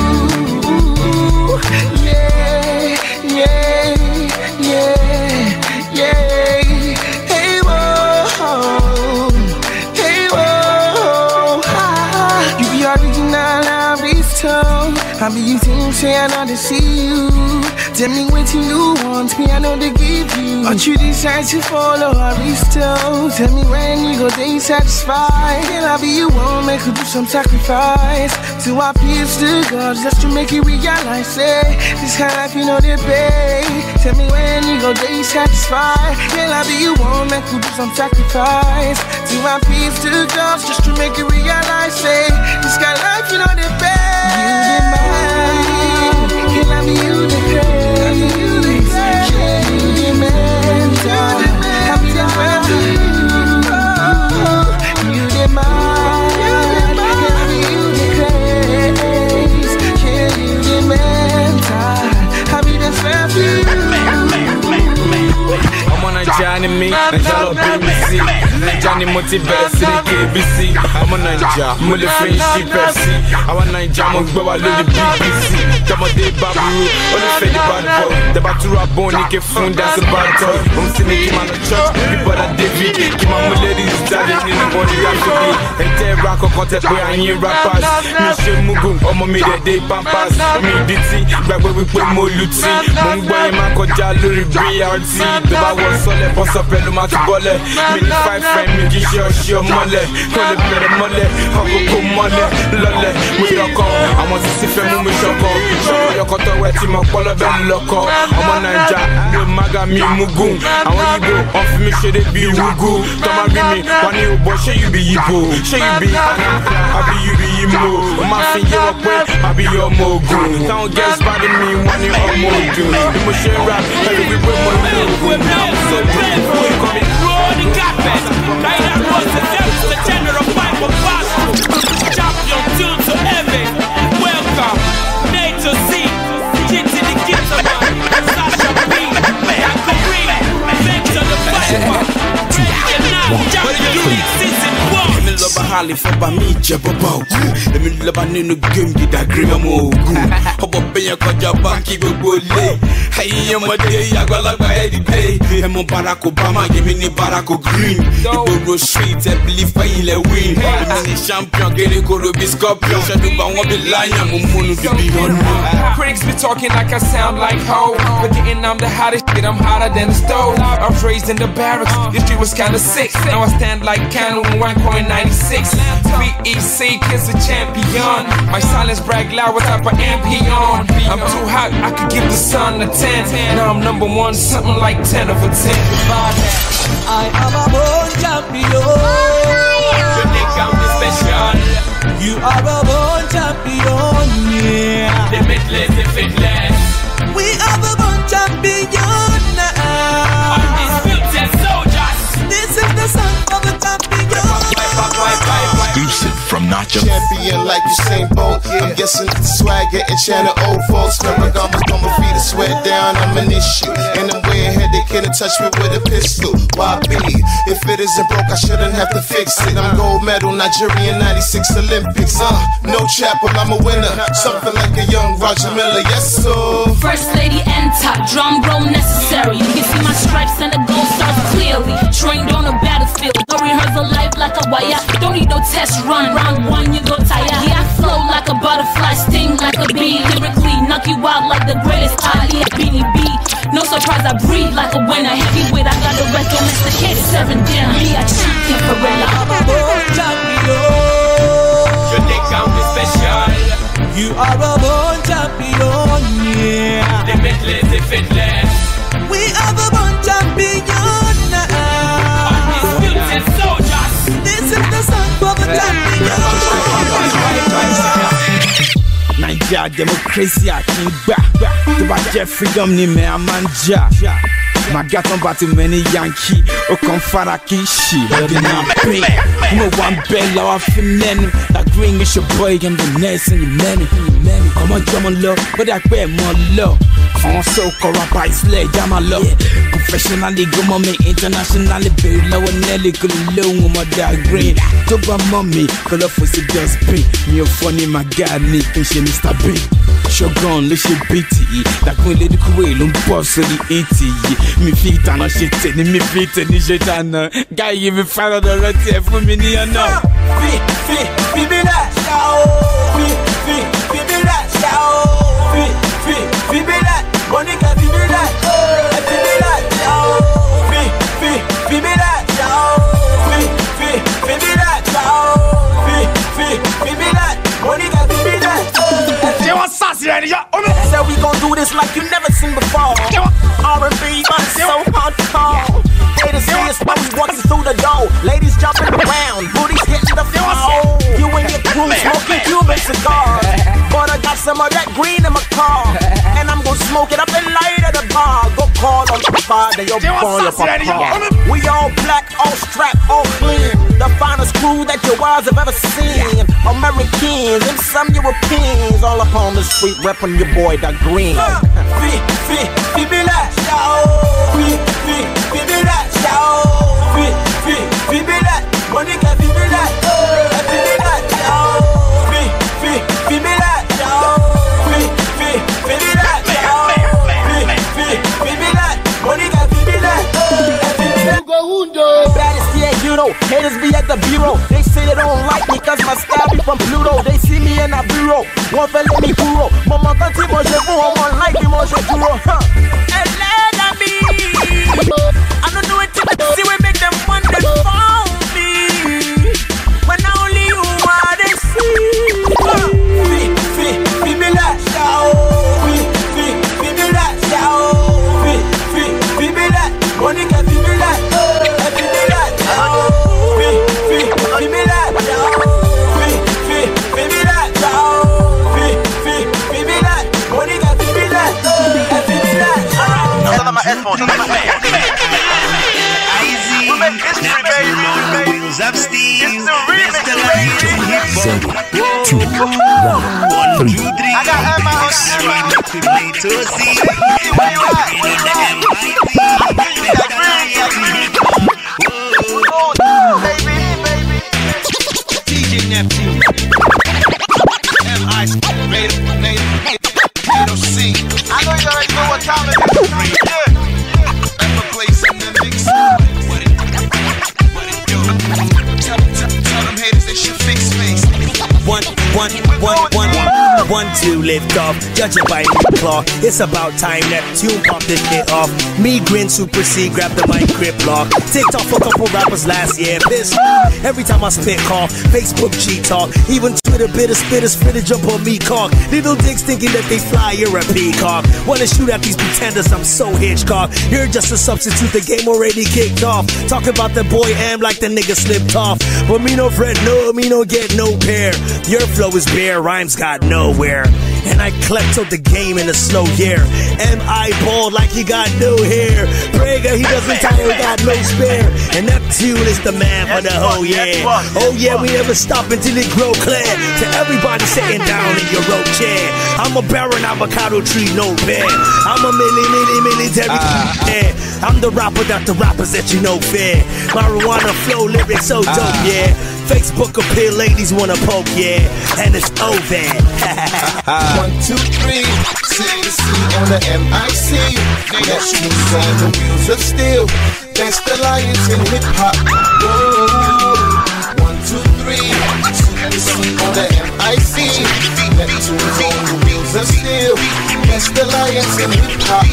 Yeah, yeah, yeah, yeah. Hey, whoa, hey, whoa. You be original, I'll be stone. I'll be using, say I know to see you. Tell me what you want, me I know to give you. But you decide to follow Aristo. Tell me when you go, they satisfied. Can I be you won't make you do some sacrifice to appease to God, just to make you realize, say, this kind of life you know they pay. Tell me when you go, they satisfied. Can I be you won't make you do some sacrifice to appease to God, just to make you realize, say, this kind of life you know they pay. You the mind, can I be you the grace? Yeah, you the mental, happiness with you. You the mind, can I be you the grace? Yeah, you the mental, happiness with you. I'm on a journey, me, and y'all BBC. Johnny Motivate, KBC. I'm on Ninja, Mully Friendship FC. I want Ninja, I'm going to the BBC. Come on, they babu, only fed the bad boy. The Batura Boni, get phone, that's a bad toy. I'm seeing him on the church, people that David. Keep my ladies darling in the body, I'm to be. And tell rock or contact where I need rappers. Michel Mugu, I'm on me that day pampas. Me DT, back where we put more Luti. Mumbai, Mako Jaluri, BRT. The bar was solid, boss up, and the match bullet. Mini 5 friend, me give your money. Call it better money, Hako money. Lole, we don't call. I want to see Femu, Shoko. Shoko, your cutter, wet him up, all of them loco. I'm on Ninja, no maga, me Mugu. I want you go off me, should it be Wugu. Toma be me, one you boy, should you be Yibo. Should you be I be you be Imo. My finger up where I be your Mogu. Don't guess by me, one you are Mogu. You must share rap, and we put more Mogu. So come in. The carpet, that was the general Bible Pastor, champion tune to heaven. Welcome, Nature C, Kitty the Guitar Man, Sasha B, Kareem, Victor the Viper, Ready now, champion season 1. Let me love a Holly for me, Jabba. Let me love a new game, get a grim mogu. How about pay a Kajaba, keep a bullet? Hey, I'm a day, I got like my head day. I'm on Barack Obama, give me Barack Green. The Borough Street, I believe I will win. I'm the champion, get a go to be scorpion. Shall do I want the lion, I'm on the beyond. Critics be talking like I sound like ho. Forgetting I'm the hottest shit, I'm hotter than the stove. I was raised in the barracks, this shit was kinda sick. Now I stand like Candle in 1.96. BEC, kids a champion. My silence brag loud, what type of MP on? I'm too hot, I could give the sun a 10. Now I'm number 1, something like 10 over 10. I am a born champion. You think I'm the special? You are a born champion, yeah. Limitless, limitless. We are the born champion now. Undisputed soldiers. This is the song of the champion. Exclusive from Nacho. Champion like Usain Bolt. I'm guessing it's the swag getting Channel old folks. Ferragamo on my feet, I swear down, I'm an issue. And I'm way ahead, they couldn't touch me with a pistol. Why be? If it isn't broke, I shouldn't have to fix it. I'm gold medal, Nigerian 96 Olympics. No chapel, I'm a winner. Something like a young Roger Miller, yes sir. First lady and top, drum roll necessary. You can see my stripes and the gold stars clearly. Trained on a battlefield, no rehearsal life like a wire. Don't need no test run, round one you go tired. Yeah, I flow like a butterfly, sting like a bee. Lyrically, knock you out like the greatest Ali at Beanie B. No surprise, I breathe like a winner. Heavyweight, I got the record, Mr. Kid, 7 down. Me, I cheat in Gorilla. I'm a born champion. Je think I'm special. You are a born champion, yeah. Limitless, effortless. We are the born champion now. Undisputed soldiers. This is the song for the champion. Naija democracy akingba. To ba jẹ́ freedom ni me a man ja. Maga ton ba ti many Yankee. O kon fara ki shi. Baby na pray. No one bell lawa finenu. That green is your boy and the next and your many. Come on, drum on love, but I pay more love. On so corrupt by slay, jam my love. Professionally, go mommy, internationally, very low and nearly good low, my dad green. To my mommy, colorful to just be. Me a funny, my god, Nick, and she Mr. B. Shogun, let's shit BTE. That queen lady cool, boss, so the 80. Me feet and shit, and me feet and shit, and guy, you me follow the right here for me, and no. Be that, be that, be that, Monica, be that, be that, be that, Monica, be that. You want sassy, yeah? So we gon' do this like you never seen before. R&B, but it's so hardcore. They the serious when we walking through the door. Ladies jumping around, booties hitting the floor. You and your crew smoking Cuban cigars. But I got some of that green in my car, and I'm gonna smoke it up and light at the bar. Go call on the father, your boy, your papa. We all black, all strapped, all clean. The finest crew that your eyes have ever seen. Americans and some Europeans, all up on the street repping your boy, the green. Be that, be that, be that, Monica, be that, be that, be that, baddest, yeah, you know. Haters be at the bureau. They say they don't like me cause my style be from Pluto. They see me in a bureau. One fell let me huro. Maman quand tu manges vous, on man like me mange duro. And let me. I don't do it to see we make them wonder for me. When only you are they see. Be that, be that, Monica, be that. I got Emma on DJ Neptune. M.I. I know you already know what time it is. Emma plays in the mix. Tell them haters they should fix face. 1, 2, lift off, judging by the clock. It's about time Neptune pop this shit off. Me grin, super C, grab the mic, grip lock. Ticked off a couple rappers last year. This every time I spit call, Facebook G talk. Even Twitter bitter spitters finna jump on me cock. Little dicks thinking that they fly, you're a peacock. Wanna shoot at these pretenders, I'm so Hitchcock. You're just a substitute, the game already kicked off. Talking about the boy am like the nigga slipped off. But me no fret, no, me no get no pair. Your flow is bare, rhymes got no nowhere. And I kleptoed the game in a slow year. M.I. bald like he got no hair. Prager, he doesn't tire, got no spare. And Neptune is the man for the whole year. Oh yeah, we never stop until it grow clear. To everybody sitting down in your road chair. I'm a barren avocado tree, no bear. I'm a military yeah. I'm the rapper that the rappers that you know fair. Marijuana flow, lyrics so dope, yeah. Facebook appeal, ladies wanna poke, yeah. And it's over. 1, 2, 3, C on the MIC. That's me saying the wheels of steel. That's the Lions in hip hop. 1, 2, 3, C on the MIC. That's me saying the wheels of steel. That's the Lions in hip hop.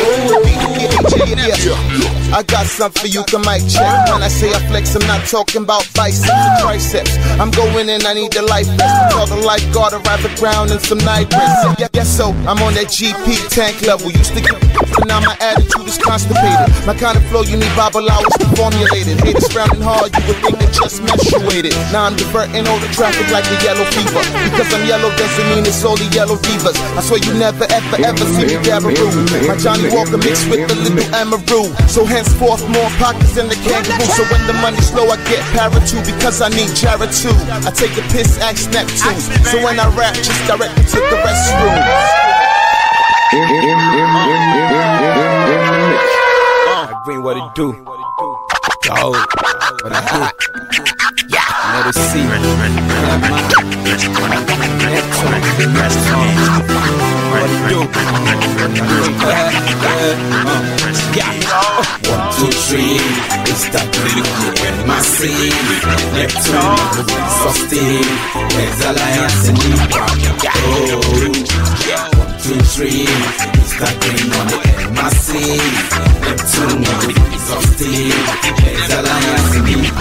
I got something for you, can mic check. When I say I flex, I'm not talking about biceps or triceps. I'm going in, I need the life vest. Call the lifeguard around the ground and some night rest. Yes, so I'm on that GP tank level. Used to get but now my attitude is constipated. My kind of flow, you need Bible hours to formulate it. Haters frowning hard, you would think they just menstruated. Now I'm diverting all the traffic like a yellow fever. Because I'm yellow doesn't mean it's all the yellow divas. I swear you never ever see me Gabaroo. My Johnny Walker mixed with the little Amaroo. So henceforth more pockets than the kangaroo. So when the money's slow I get para too. Because I need Jared too. I take a piss, ask Neptune. So when I rap, just direct me to the restroom. Green, what it do? Yo, what it do? Let us see. What it do? 1, 2, 3. It's that lyrical MIC. Neptune, sustain. There's alliance in hip hop. 1, 2, 3. It's that green on the MIC. Neptune, sustain. There's alliance in hip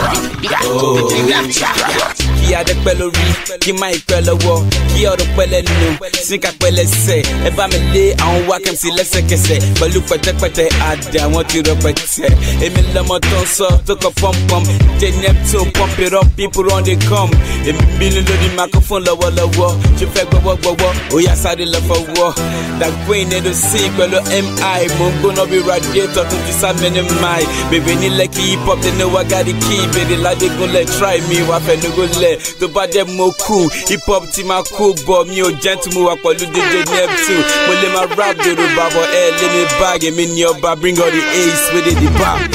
hop. Kí adẹ́pẹ́ lórí, kí má ìpẹ́ lọ́wọ́, kí ọ̀rọ̀ pẹ́lẹ́ nù, síkà pẹ́lẹ́ sẹ̀. Ẹ bá mi lé àwọn wákẹ́msì lẹ́sẹ̀kẹsẹ̀, pẹ̀lú pẹ̀tẹ́pẹ̀tẹ́ àdé àwọn ti rẹpẹtẹ. Èmi lọmọ tó ń sọ, tó kọ pọ́npọ́n, jẹ́ Neptune pump it up, people run they come. Èmi bínú lórí microphone lọ́wọ́lọ́wọ́, ṣe fẹ́ gbọ́wọ́gbọ́wọ́, ó yá sáré lọ fọwọ́. Dàgbé ìnẹ́dọ̀ sí pẹ̀lú MI, mo ń gbóná bí radiator tó ti sá mẹ́ni máì. Bèbè ní Lẹ́kì hip hop, they know I got the key. Bèrè ládégúnlẹ̀, try me, wà fẹ́ nugolẹ̀. Tó bá jẹ́ mo cool, hip hop ti máa cool bọ̀ mi ò gentle mo wà pẹ̀lú DJ Neptune. Mo lè máa rap Yorùbá bọ̀ ẹ lé mi bag èmi ní ọba bring all the ace wey dey the back.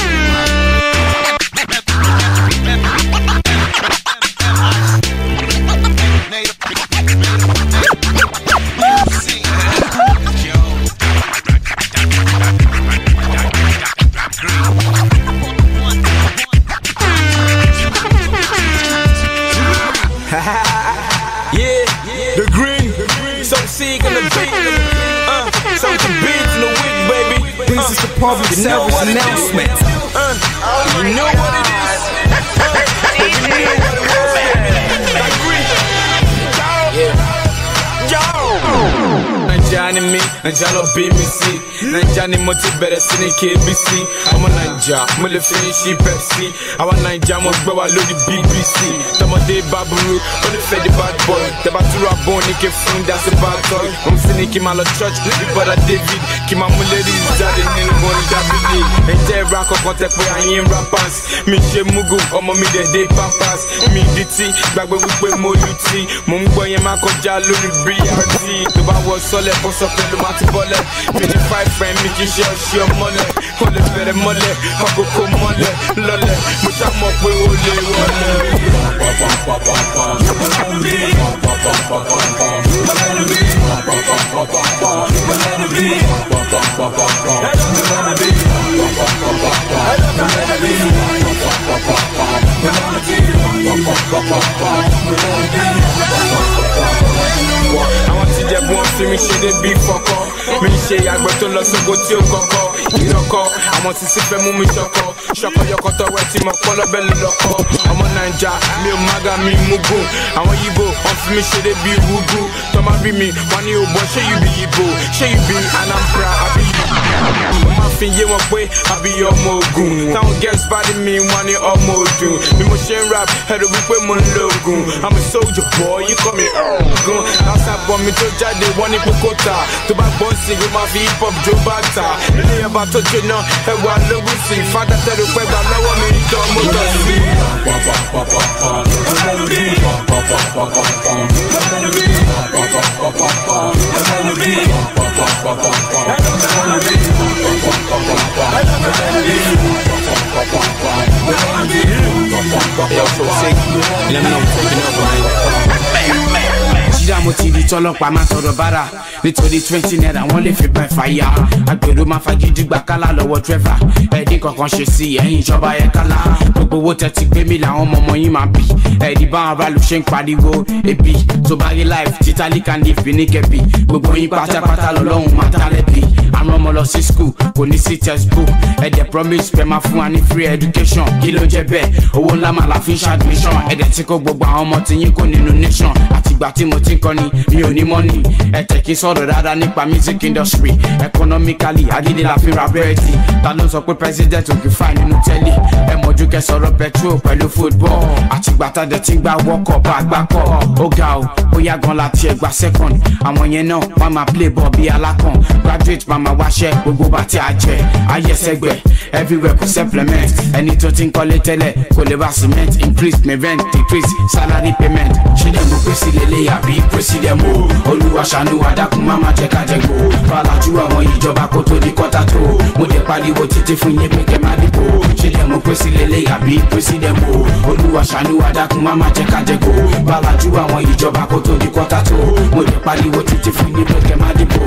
The green, so sick on the beat, so the beats in the week, baby. This is the public service announcement. You know what it is. You know what it was. Like green, Naija me, Naija lo bí mi sí. Naija ni mo ti bẹ̀rẹ̀ sí ní KBC. Ọmọ Naija, mo lè finish Pepsi. Àwa Naija mo gbé wa lórí BBC. Tọmọdé bá burú, ó lè fẹ́ di bad boy. Tẹ̀bá túrọ̀ abọ́ ní kí fún that's a bad toy. Mo sì ní kí máa lọ church ní brother David. Kí máa mú ladies jáde nínú bọ́ọ̀lù dábìlì. Ẹ̀jẹ̀ ìra kankan tẹ pé àyín rappers. Mi ṣe mugu, ọmọ mi dẹ̀ dé pampers. Mi di tí, gbàgbé wípé mo lu tí. Mo ń gbọ́ yẹn máa kọjá lórí BRT. Tó bá wọ sọ́lẹ̀ kó sọ pẹ̀lú máa ti bọ́lẹ̀. 25 friend mi kì í ṣe ọṣẹ ọmọlẹ̀. Kó lè bẹ̀rẹ̀ mọ́lẹ̀, kọ́kọ́kọ́ mọ́lẹ̀ lọ́lẹ̀. Mo ṣá mọ̀ pé ó lè wọlé. Àwọn ti jẹ bí wọ́n fi mi ṣe dé bí fọ́kọ́. Mi ṣe àgbẹ̀ tó lọ sóko tí ó kọ́kọ́. Ìyọkọ́, àwọn sisi fẹ́ mú mi ṣọkọ. Ṣọkọ yọkọtọ wẹ̀ tí mo pọ́ lọ́bẹ̀ lè lọ́kọ́. Ọmọ Naija, mi ò mága mi mugun. Àwọn Yíbò, wọ́n fi mi ṣe dé bí wúgú. Tọ́mọ bí mi, wọ́n ní òbọ̀ ṣé you be Yíbò? Ṣé you be Anambra? Àbí mo máa fi yé wọn pé àbí ọmọ Ògùn. Táwọn girls bá dé mi, wọ́n ní ọmọ Òdùn. Bí mo ṣe ń rap, ẹ̀rọ wípé mo ń lo Ògùn. I'm a soldier boy, you call me Ògùn. Outside album mi tó jáde wọ́n ní kókóta tó bá gbọ́n sí i máa fi hip hop jó bàtà ilé ẹ̀bà tó jóná ẹwà lógún sí i fádà tẹ̀lé pẹ́gbà lọ́wọ́ mi rí tán mo tọ̀ sí i. Jíjà mo ti di tọ́lọ́pàá máa tọrọ bára nítorí 20 naira wọ́n lè fi bá fàyà agbèrò máa fagídí gbà kálá lọ́wọ́ dírẹ́fà ẹ̀ẹ́dín kankan ṣe sí ẹ̀yìn ìjọba ẹ̀ kálá gbogbo owó tẹ́tí gbé mi làwọn ọmọ yín máa bì ẹ̀ẹ́dí báwọn aráàlú ṣe ń pariwo ebi tó bá rí life títàlí kan ní ìfíníkẹ́bì gbogbo yín pátápátá lọ́lọ́run máa tálẹ́bì àwọn ọmọ lọ sí school kò ní sí textbook ẹ̀dẹ̀ promise pé máa fún wa ní free education kí ló jẹ́ bẹ́ẹ̀ owó ńlá máa la fi ń ṣàdmission ẹ̀dẹ̀ tí kò gbogbo àwọn ọmọ tí yín kò nínú nation àtìgbà tí mo ti ń kọ́ni mi ò ní money ẹ̀tẹ̀ kí sọ̀rọ̀ dáadáa nípa music industry economically agídí la fi ra bẹ́ẹ̀tì ta ló sọ pé president ò kì í fà nínú tẹ́lẹ̀ ẹ mọ̀jú kẹ́ sọ̀rọ̀ petrol pẹ̀lú football àtìgbà tá dẹ̀ ti ń gba wọ́kọ̀ bá gbá kọ́ ó ga o bóyá gan la tiẹ̀ gba second àwọn yẹn náà wọ́n máa play ball bí alákàn graduate máa máa wáṣẹ́ gbogbo bá tí a jẹ ayẹsẹ̀gbẹ̀ everywhere kò supplement ẹni tó ti ń kọ́lé tẹ́lẹ̀ kò lè bá cement increase rent decrease salary payment ṣé dẹ̀ mo pèsè lélẹ̀ àbí president o olúwa ṣàánú wa dákun má má jẹ́ ká jẹ gbó fàlàjú àwọn ìjọba kó tó di kọ́tà tó mo dẹ̀ pariwo títí fún yín pé kẹ́ má dìbò ṣé dẹ̀ mo pèsè lélẹ̀ àbí president o olúwa ṣàánú wa dákun má má jẹ́ ká jẹ gbó fàlàjú àwọn ìjọba kó tó di kọ́tà tó mo dẹ̀ pariwo títí fún yín pé kẹ́ má dìbò.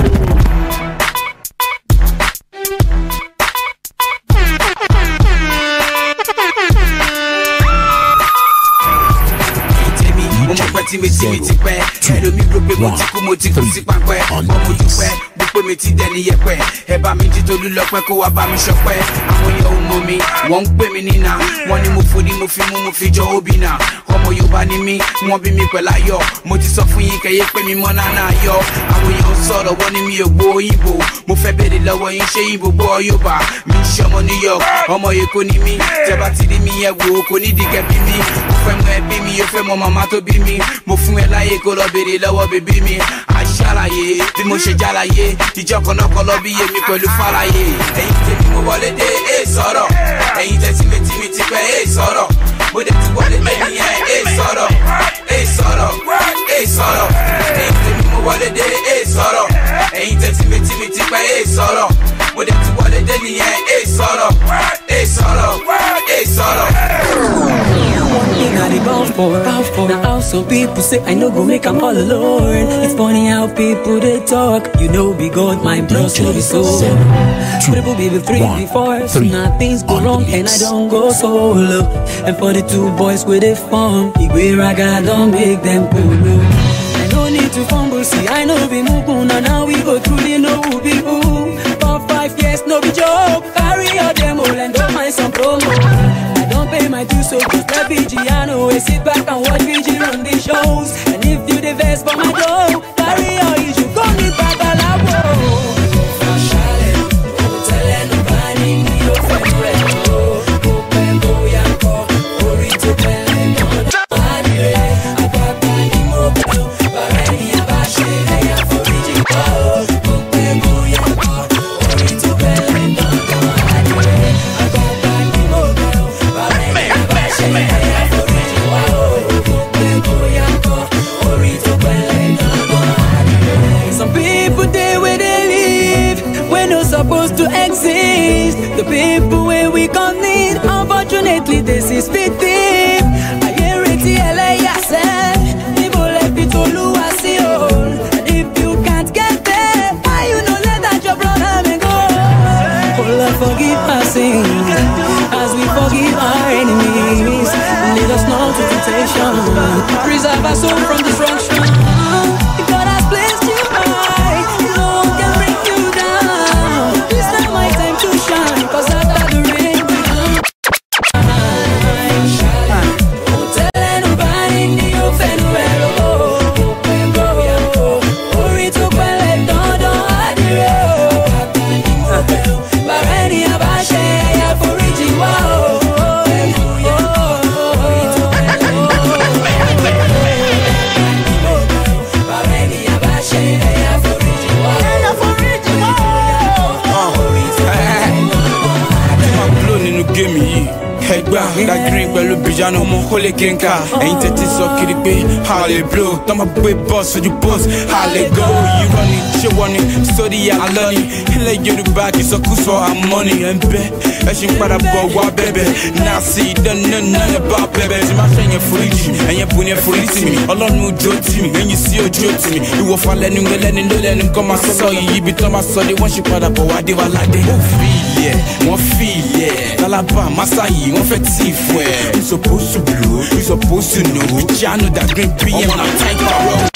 Tí ti pẹ́ ẹlòmí ló gbé mo ti kú mo ti kú sí pápẹ́ ọmọ ojú pẹ́ bó pé mi ti dẹni yẹpẹ́ ẹ bá mi títolú lọ́pẹ́ kó wá bá mi ṣọpẹ́ àwọn èèyàn ò mọ mi wọ́n ń pè mí nínà wọ́n ní mo fòdí mo fi mú mo fi jọ òbí nà ọmọ Yorùbá ni mí wọ́n bí mi pẹ̀lú ayọ̀ mo ti sọ fún yín kẹ́yẹ́ pé mi mọ́ nánà ayọ̀ àwọn èèyàn sọ̀rọ̀ wọ́n ní mi ò gbọ́ òyìnbó mo fẹ́ bèrè lọ́wọ́ yín ṣé yìnbó gbọ́ Yorùbá mi ṣe ọmọ New York ọmọ Èkó ni mí tẹ́bá ti rí mi yẹn wò kò ní dìgẹ́ bí mi mo fẹ́ mọ ẹbí mi yóò fẹ́ mọ màmá tó bí mi mo fún ẹ láyé kó lọ bèrè lọ́wọ́ bèbí mi aṣàlàyé bí mo ṣe jàlàyé ìjọ kọ̀nàkọ̀lọ́ bí yèmí pẹ̀lú fàlàyé ẹ̀yin tèmi mo wọlé dé sọ̀rọ̀ ẹ̀yin tẹ̀sí mi tí mi ti pẹ́ sọ̀rọ̀ mo dẹ̀ ti wọlé dé nìyẹn sọ̀rọ̀ sọ̀rọ̀ sọ̀rọ̀ ẹ̀yin tèmi mo wọlé dé sọ̀rọ̀ ẹ̀yin tẹ̀sí mi tí mi ti pẹ́ sọ̀rọ̀ mo dẹ̀ ti wọlé dé nìyẹn sọ̀rọ̀ sọ̀rọ̀ sọ̀rọ̀. I dey bound for now how some people say I no go make am all alone. It's funny how people they talk. You know be God, my bros no be so. People be with 3 before, so now things go wrong and I don't go solo. And for the 2 boys where they form, Igwe Raga don't make them polo. I no need to fumble, see I know be mukuna. Now we go through the know who be who. For 5 years no be joke. Carry your demo and don't mind some promo. Don't pay my dues, so just let Vigiano. I sit back and watch VG run the shows. And if you the best for my dough, carry your issue, go need back a labo. Supposed to exist. The people where we come need, unfortunately this is fitting. I hear it yourself. People left it all I see all. And if you can't get there, why you know let that your brother me go? Oh Lord, forgive our sins as we forgive our enemies. Lead us not to temptation. Preserve our soul from destruction. God has placed you high. No one can bring you down. This time my time to shine, 'cause after the rain will come. Don't tell anybody ni o fẹ́ nu ẹ lọ. Orí tó pẹ́lẹ́ dandan adìrẹ o. Bàrẹ́ ni a bá ṣe ẹ̀yà foríjì wá o. Abidjan ọmọ ó lè kéńkà. Ẹ̀yin tètè sọ kiri pé how lè blow. Tọ́mọ gbé bọ́ọ̀sì ojú post how lè go. Irọ́ ni ṣé wọ́n ni sórí àlọ́ ni. Ilẹ̀ Yorùbá kì í sọkúsọ àmọ́ ni ẹ̀ ń bẹ́. Ẹ ṣì ń padà bọ̀ wá bẹ́bẹ̀. Now see you don't know none about bẹ́bẹ̀. Tí máa ṣẹ̀yìn foríjì, ẹ̀yìn bu ni ẹ foríjì mi. Ọlọ́run ojú ó tì mí, ẹ̀yìn sí ojú ó tì mí. Ìwọ̀fà lẹ́nu ẹlẹ́ni ló lẹ́nu kọ́ máa sọ yìí. Ibi tán máa sọ ni wọ́n ṣì padà bọ̀ wá dé wa ládé. Wọ́n fi ilẹ̀ Lálábà Masayi wọ́n fẹ́ tì fún ẹ̀. You supposed to blow, you supposed to know. Jah know that green PM na time for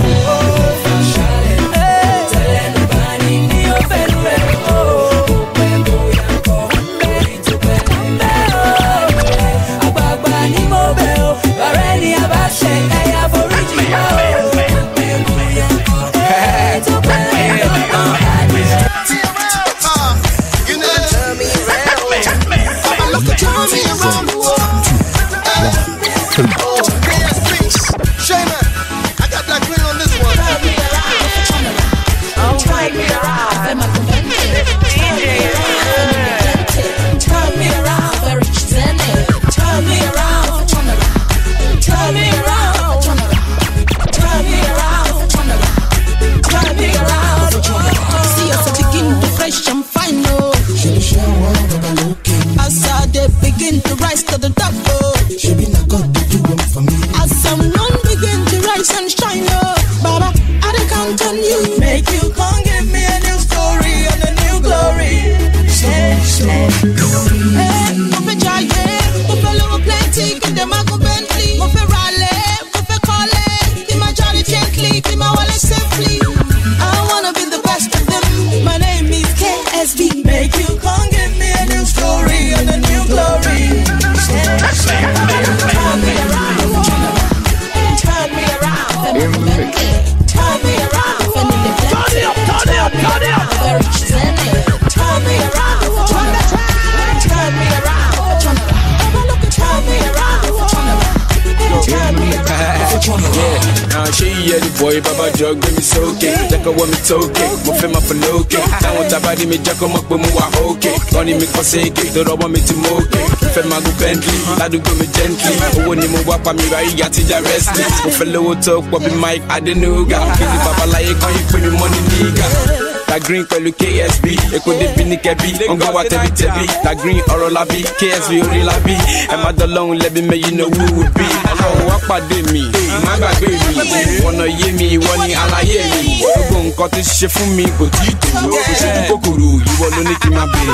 boy, Baba Jog, give me so okay. Jack a woman token, mo fẹ́ ma follow okay. Táwọn tabadi mi jack ọmọ pé mo wà okay. Wọ́n ní mi kọ́ séke, dọ́rọ̀ wọ́n mi ti mú okay. Mo fẹ́ ma go Bentley, ládùúgbò mi gently. Owó ni mo wá pa mi ra ìyá ti já wrestling. Mo fẹ́ lówó tó pọ̀ bí Mike Adenuga. Kí ni babaláyé kan yí pé mi money nigga. Ta green pẹ̀lú KSB, Èkó débi ní kẹ́bí. Ọ̀ngá wa tẹ̀bítẹ̀bí, ta green ọ̀rọ̀ labi, KSB orí labi. Ẹ má dọ́lọ́hún lẹ́bi mẹ́yìn náà wú wú bí. Ọlọ́run wá pàdé mi, má gbàgbé mi. Ọ̀nà yé mi, ìwọ ni àlàyé mi. Gbogbo nǹkan tó ṣe fún mi kò tí ì tó. Kò ṣe kú kòkòrò, ìwọ ló ní kí n má bèrè.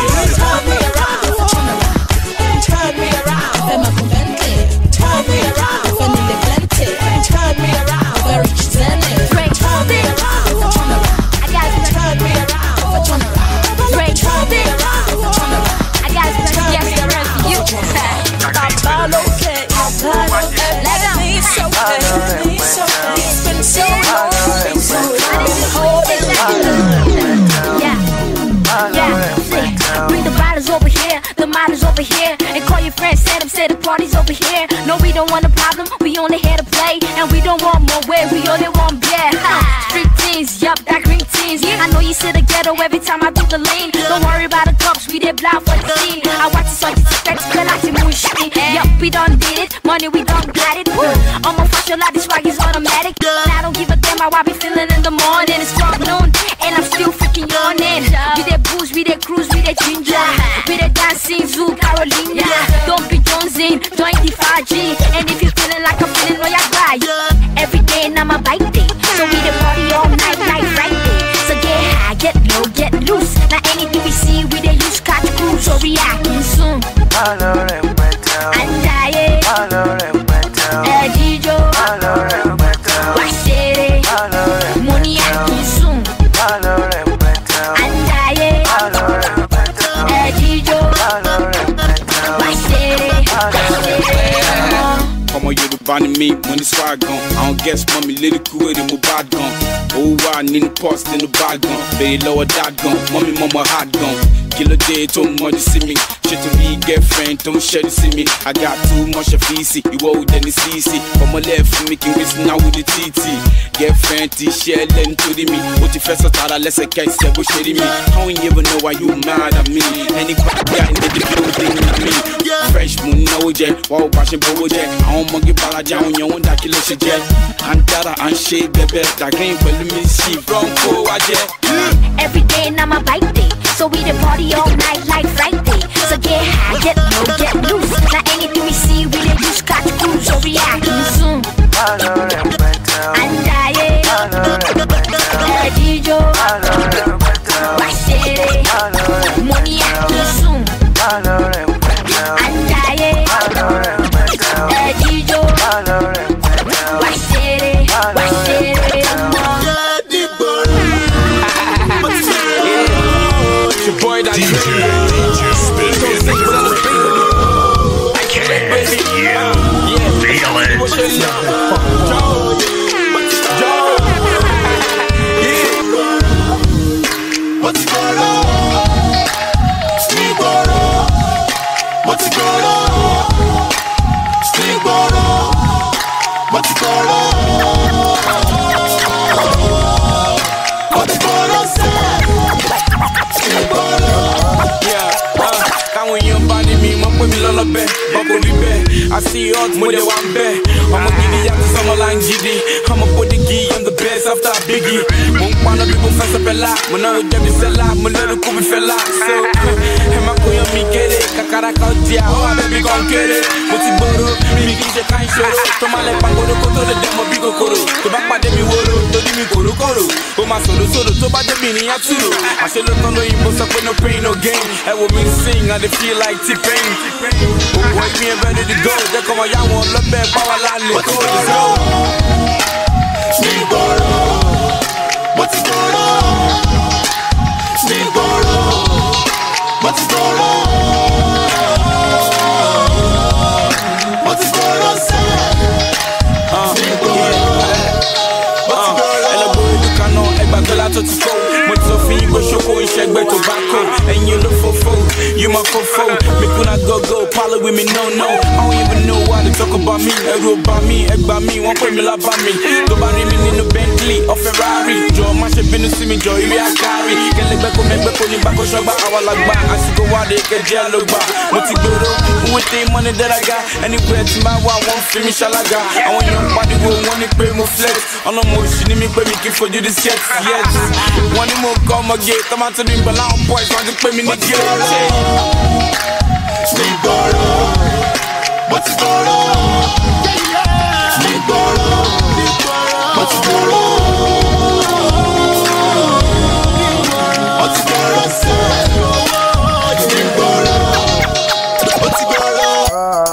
Turn me around, turn me around, turn me around, turn me around, very genetic. Turn me around, I gotta turn me around, turn me around, I gotta yes, the rest of you. I'm all okay, let me so good, it's been so long, yeah. Bring the bottles over here, the models over here, and call your friends, say the party's over here. No, we don't want a problem, we only here to play, and we don't want more way, we only want beer. Street teens, yup, that green teens. I know you see the ghetto every time I do the lean. Don't worry about the cups, we did blind for the scene. I watch the song, it's effects, feel like you move shit. Yup, we done did it, money we done got it. I'm a fashion like this swag is automatic. I don't give a damn how I be feeling in the morning. It's 12 noon, and I'm still freaking yawning. We did booze, we did cruise, we did ginger. We did dancing, Zoo, Carolina. Don't be jonesing, join the 5G. And if you feeling like I'm feeling, no, you're right. Every day and I'm a bike day. So we the party all night like Friday. So get high, get low, get loose. Now anything we see, we the use catch crew. So reacting soon. And Ejijo, Washere, money acting soon. And Ejijo, ọmọ Yorùbá ni mí, mo ní swag gan. Àwọn guest mọ́ mi lérí kú èrè mo bad gan. Owó wà nínú pọ́s nínú bag gan. Bèrè lọ́wọ́ dad gan, mọ́ mi mọ́ mọ́ hard gan. kilo day too much see me. She to be girlfriend, don't share see me. I got too much of easy, you owe then it's easy. From my left, making this now with the TT. Girlfriend, T-share, lend to the me. What if I start a lesson, can't say what shitty me. I don't even know why you mad at me. Anybody got in the building with me. Fresh moon, no jet, wow, passion, bow jet. I don't monkey balaja on your own, that kilo shit jet. And data and shade, baby, that green for me, she from go, I jet. Every day now my bike day, so we the party all night like Friday. So get high, get low, get loose. Now anything we see, we the use catch cruise or react in Zoom. And Dijo, Bashiri, money at the Zoom. And Dijo, Bashiri, your boy that DJ Spin. I can't feel it. What's going on? Sleep on. What's going on? Sleep on. What's going on? What's going on? Sleep on. When you body me, my boy me lullaby, bubble be. I see you out with the one bed. I'm a giddy after summer line GD. I'm a body key, I'm the best after Biggie. Won't want to people fast up a lot. When I would just sell out, my little cool fella. So, I'm a boy, me get it. Kakara Kautia, oh, baby, gon' get it. What's it, Boro? Me DJ can't show. To my left, I'm gonna go to the demo, big Koro. To back my demi, Woro, to me, Koro. Oh, my solo, to back the mini, I too. I should look on the impulse up with no pain, no gain. I will me sing, and they feel like T-Pain. Oh, boy, me and ready to go. They come on, y'all want love back, power line, let's go. Sleep on. What's going on? Sleep on. What's going on? What's going on, sir? Sleep on. What's going on? Elle a beau du canon, elle bat de la tête faux. Moi, Sophie, go choco, et chèque, bet tobacco. And you look for foe, you my fofo. Me kuna go, parlor with me, no. I don't even know why they talk about me. They wrote about me, won't pay me love about me. Nobody me in a Bentley or Ferrari. Joe, my ship in the swimming, Joe, you are carry. Can let back on me, back on you, back on shop, I will like back. I see go out, they can jail, look back. What's it go, with the money that I got? Anywhere to my one, won't feel me, shall I got? I want your body, will want it, pay more flex. On the motion, me, pay me, for you this yet, yes. One more come again, come out to the balloon boys, want to pay me the gate. Sleep on. What's going on? Sleep on. What's going on? What's going on, sir? Sleep on. What's going on?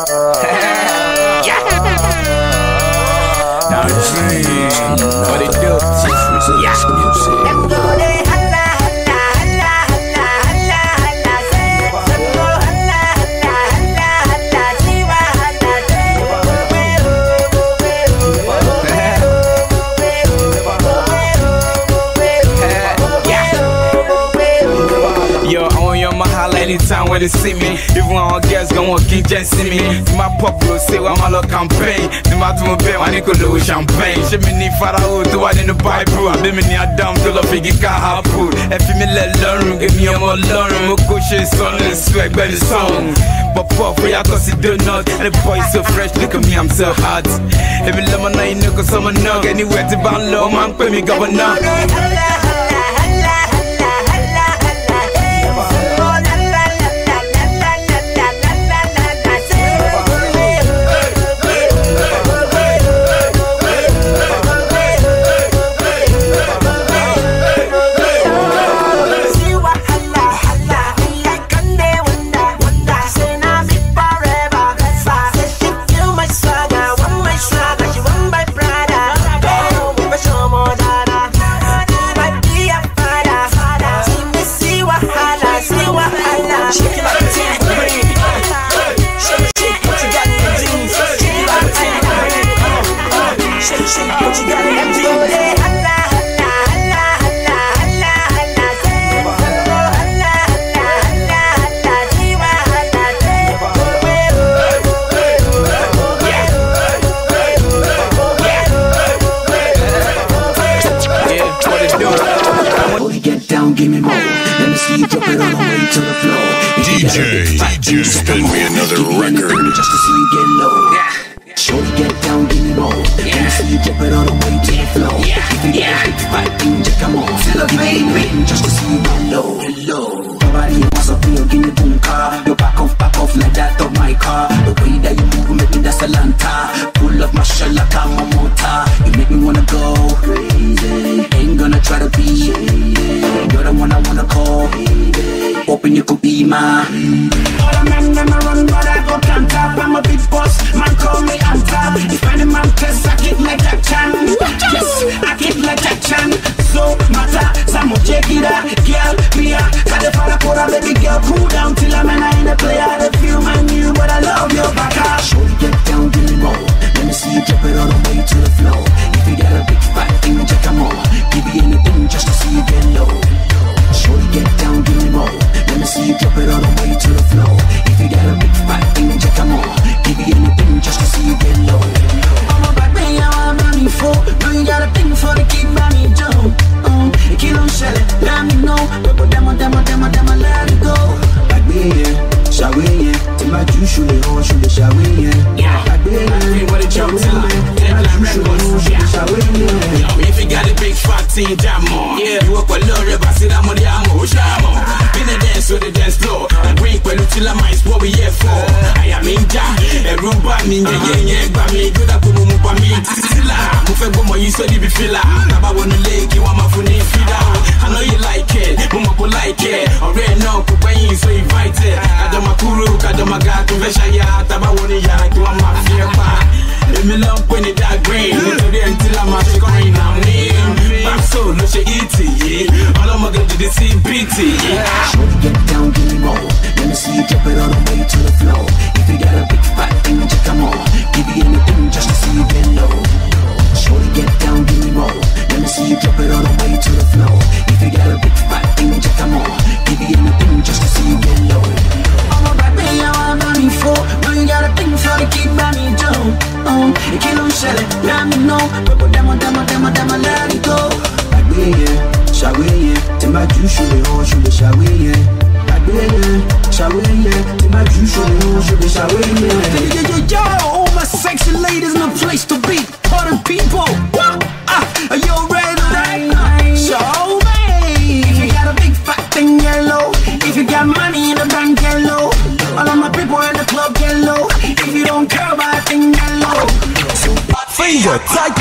Now what it do? Anytime when they see me, even when our girls gon' walk in, just see me. To my pop, bro, say I'm all campaign. To my bed, I need to do champagne. She me need Pharaoh, to what in the Bible. I be me near dumb, to the figure can't have food. If you me let learn, give me a more learn. Mo coach is on the swag by the song. But pop, we are cause it do not. And the boy so fresh, look at me, I'm so hot. Every lemon, I know, cause I'm a nug. Anywhere to bound low, man, pay me governor. give me more. Let me see you drop it all the way to the floor. DJ, spin me another record. Just to see you get low. Shorty, get down, give me more. Let me see you drop it all the way to the floor. If you got a big fight, then just come on. Celebrate, just to see you get low. Nobody wants up in your guinea boom car. You back off like that of my car. The way that you move, make me that's a lanta. Pull up my shell like I'm a motor. You make me wanna go crazy. Ain't gonna try to be shady. You're the one I wanna call. Hoping you could be mine. All the men them a run, but I go can't top. I'm a big boss, man call me on top. If any man test, I kick like that chan. Yes, I kick like that chan. So matter, some of check it out, girl, be a. Got the father for a baby girl, cool down till I'm in the play. I don't feel my new, but I love your back. Shorty, get down, give me more. Let me see you drop it all the way to the floor. If you got a big fat thing, check them all. Give you anything just to see you get low. Shorty, get down, give me more. Let me see you drop it all the way to the floor. If you got a big fat thing, check them all. Give you anything just to see you get low. I'm a bad man, I'm a money for. Know you got a thing for the kid, mommy, Joe. You can't shell it, let me know. But demo, let it go. Back me, yeah, shall we, yeah. Till my juice, shoot it on, shoot it, shall we, yeah. Back me, yeah, what a joke, if you got a big fat team, jam on. You work with Lord, but sit down on the ammo, jam on. Been a dance with the dance floor. I bring well till I might what we here for. I am in ja, a room by me, yeah, by me, good up move by me. Silla, move a woman, you said you be filler. Never wanna lake, you want my phone in feed out. I know you like it, mama will like it. Already know, when you so invited. I don't my kuru, I don't my god, to Veshaya, Taba wanna yak, you want my fear back. Let me love when it that green. Until I'm a screen, I'm in. Back so, no she eat it, yeah. All I'm gonna do is see BT, yeah. Shorty, get down, give me more. Let me see you drop it all the way to the floor. If you got a big fat thing, just come on. Give you anything just to see you get low. Shorty, get down, give me more. Let me see you drop it all the way to the floor. If you got a big fat thing, just come on. Give you anything just to see you get low. I'm a bad man, I'm a money for. Know you got a thing for the kid, mommy, Joe. You can't shell it, let me know. But demo, let it go. Back me, yeah, shall we, yeah. Till my juice, shoot it on, shoot it, shall we, yeah. Back me, yeah, shall we, yeah. Till my juice, shoot it on, shoot it, shall we, yeah. Yo, all my sexy ladies in the place to be. Party people, are you ready? Show me. If you got a big fat thing, get low. If you got money in the bank, get low. All of my people in the club, get low. If you don't care about a thing, get low. Finger tight.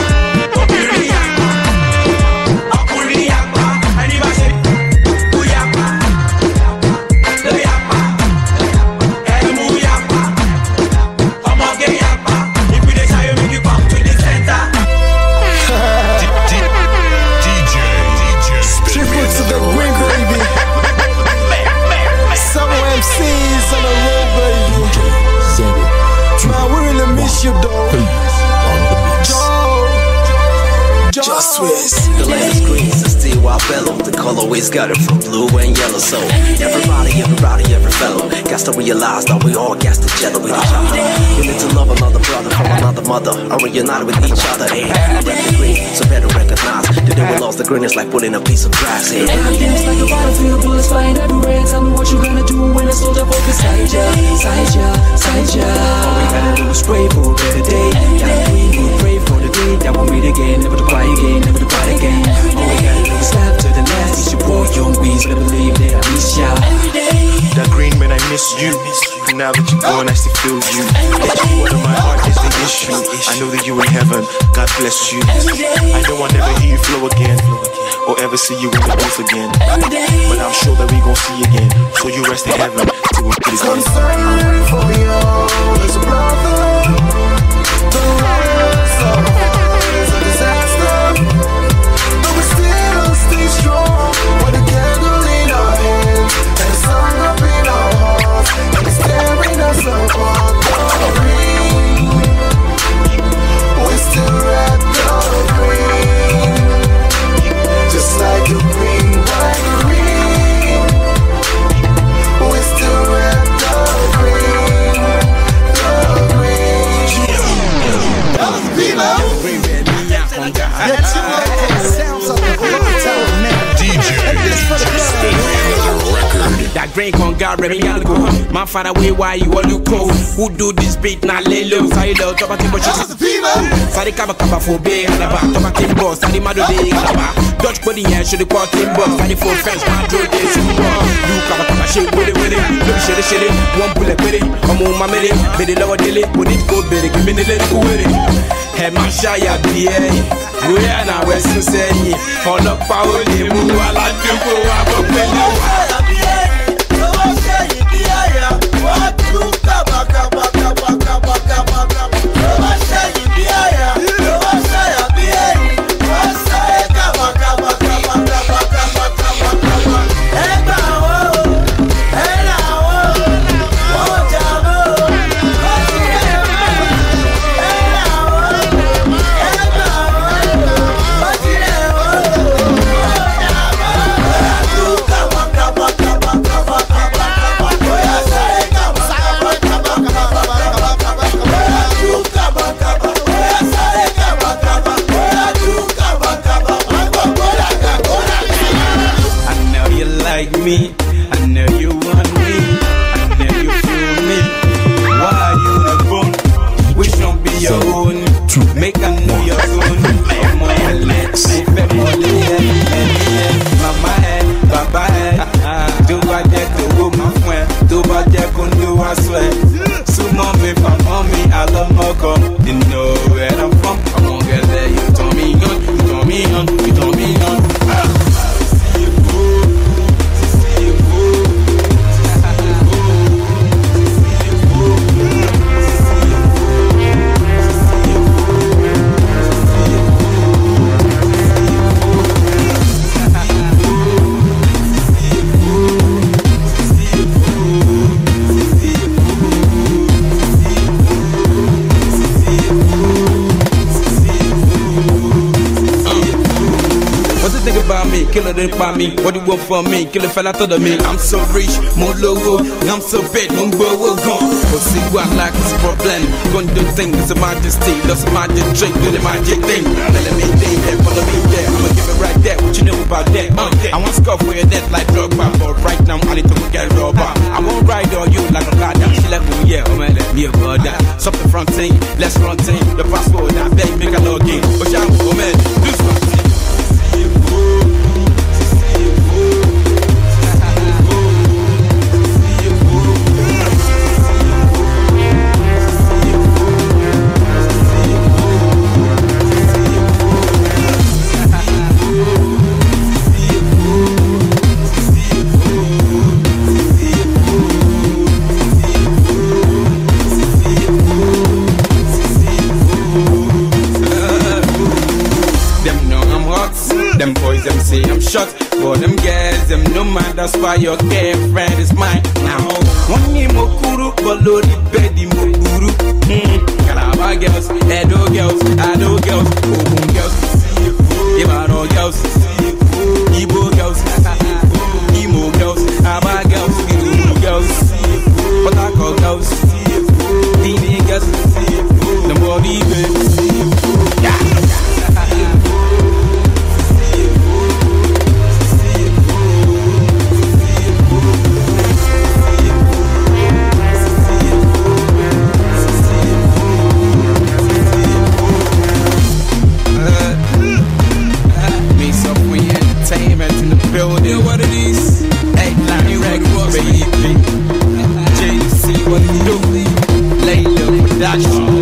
The land is green, so still wild bellow. The colorways got it from blue and yellow. So everybody, every fellow got to realize that we all got to jello with each other. You need to love another brother from another mother, or we're united with each other. Hey, I rep the green, so better recognize the day we lost the green is like putting a piece of grass. Hey, everything is like a battlefield, bullets flying everywhere. Tell me what you gonna do when a soldier focus side ya. All we gotta do is pray for a better day. We pray for the day that we'll meet again, never to cry again, never to fight again. All we gotta do is step to the left. We support young bees, never believe that I miss ya. That green man, I miss you. Now that you're gone, I still feel you. That you out of my heart is the issue. I know that you in heaven, God bless you. I know I'll never hear you flow again, or ever see you in the booth again. But I'm sure that we gon' see again. So you rest in heaven till we put it in. Concern for me all as a brother. The loss of is a disaster, but we still stay strong. With a candle in our hands and a song up in our hearts, and it's tearing us apart. We still wrap the green, just like a green, white green. We still wrap the green, Sounds like a long time now. DJ. brain can't get ready, I'll go. Man, find a way why you all look cold. Who do this beat, now lay low. Say low, top of the just Sadi kaba kaba for bay, alaba. Top of the boss, Sadi mado day, alaba. Dutch body, yeah, should the call team boss. Sadi for French, man, do this. You kaba kaba shake with it. Look, shit it. One bullet with it. I'm on my minute. Bid it lower dilly. Would it go big? Give me the little with it. Hey, man, shy at the end. We are now Western saying, all up power, you move while I do go up. Me, I know you want me, I know you feel me. Why you the bone? Which don't be your own? Make I know your own. I'm on your legs, mama head, baba head. Do I get to go my friend? Do I get to do I swear? So mommy, from mommy, I love my girl. You know where I'm from. Come on, girl, there you turn me on, you turn me on, you turn me on. Killer didn't buy me, what do you want from me? Killer fell out of me. I'm so rich, more logo, I'm so bad, one girl will gone. But see what I like is a problem. Gonna do things, it's a majesty, that's a magic trick, do the magic thing. Let me there, follow me there, I'ma give it right there. What you know about that? I want scuff for your death like drug bar, but right now I need to get rubber. I won't ride on you like a ladder. She like, oh yeah, oh man, let me a brother. Something front thing, let's run thing. The passport, I beg, make a login. But I'm oh man, do something. Them boys, them say I'm shot. For them girls, them no man, that's why your girlfriend is mine now. One name Mokuru, below the bed, Mokuru. Calabar girls, Edo girls, Ado girls, Ogun girls, Ibano girls, Igbo girls, Imo girls, Aba girls, Ilu girls, Port Harcourt girls, Dini girls, the body girls. Yeah. Building what it is, 8-line records, baby. JC, what it do? Layla Production.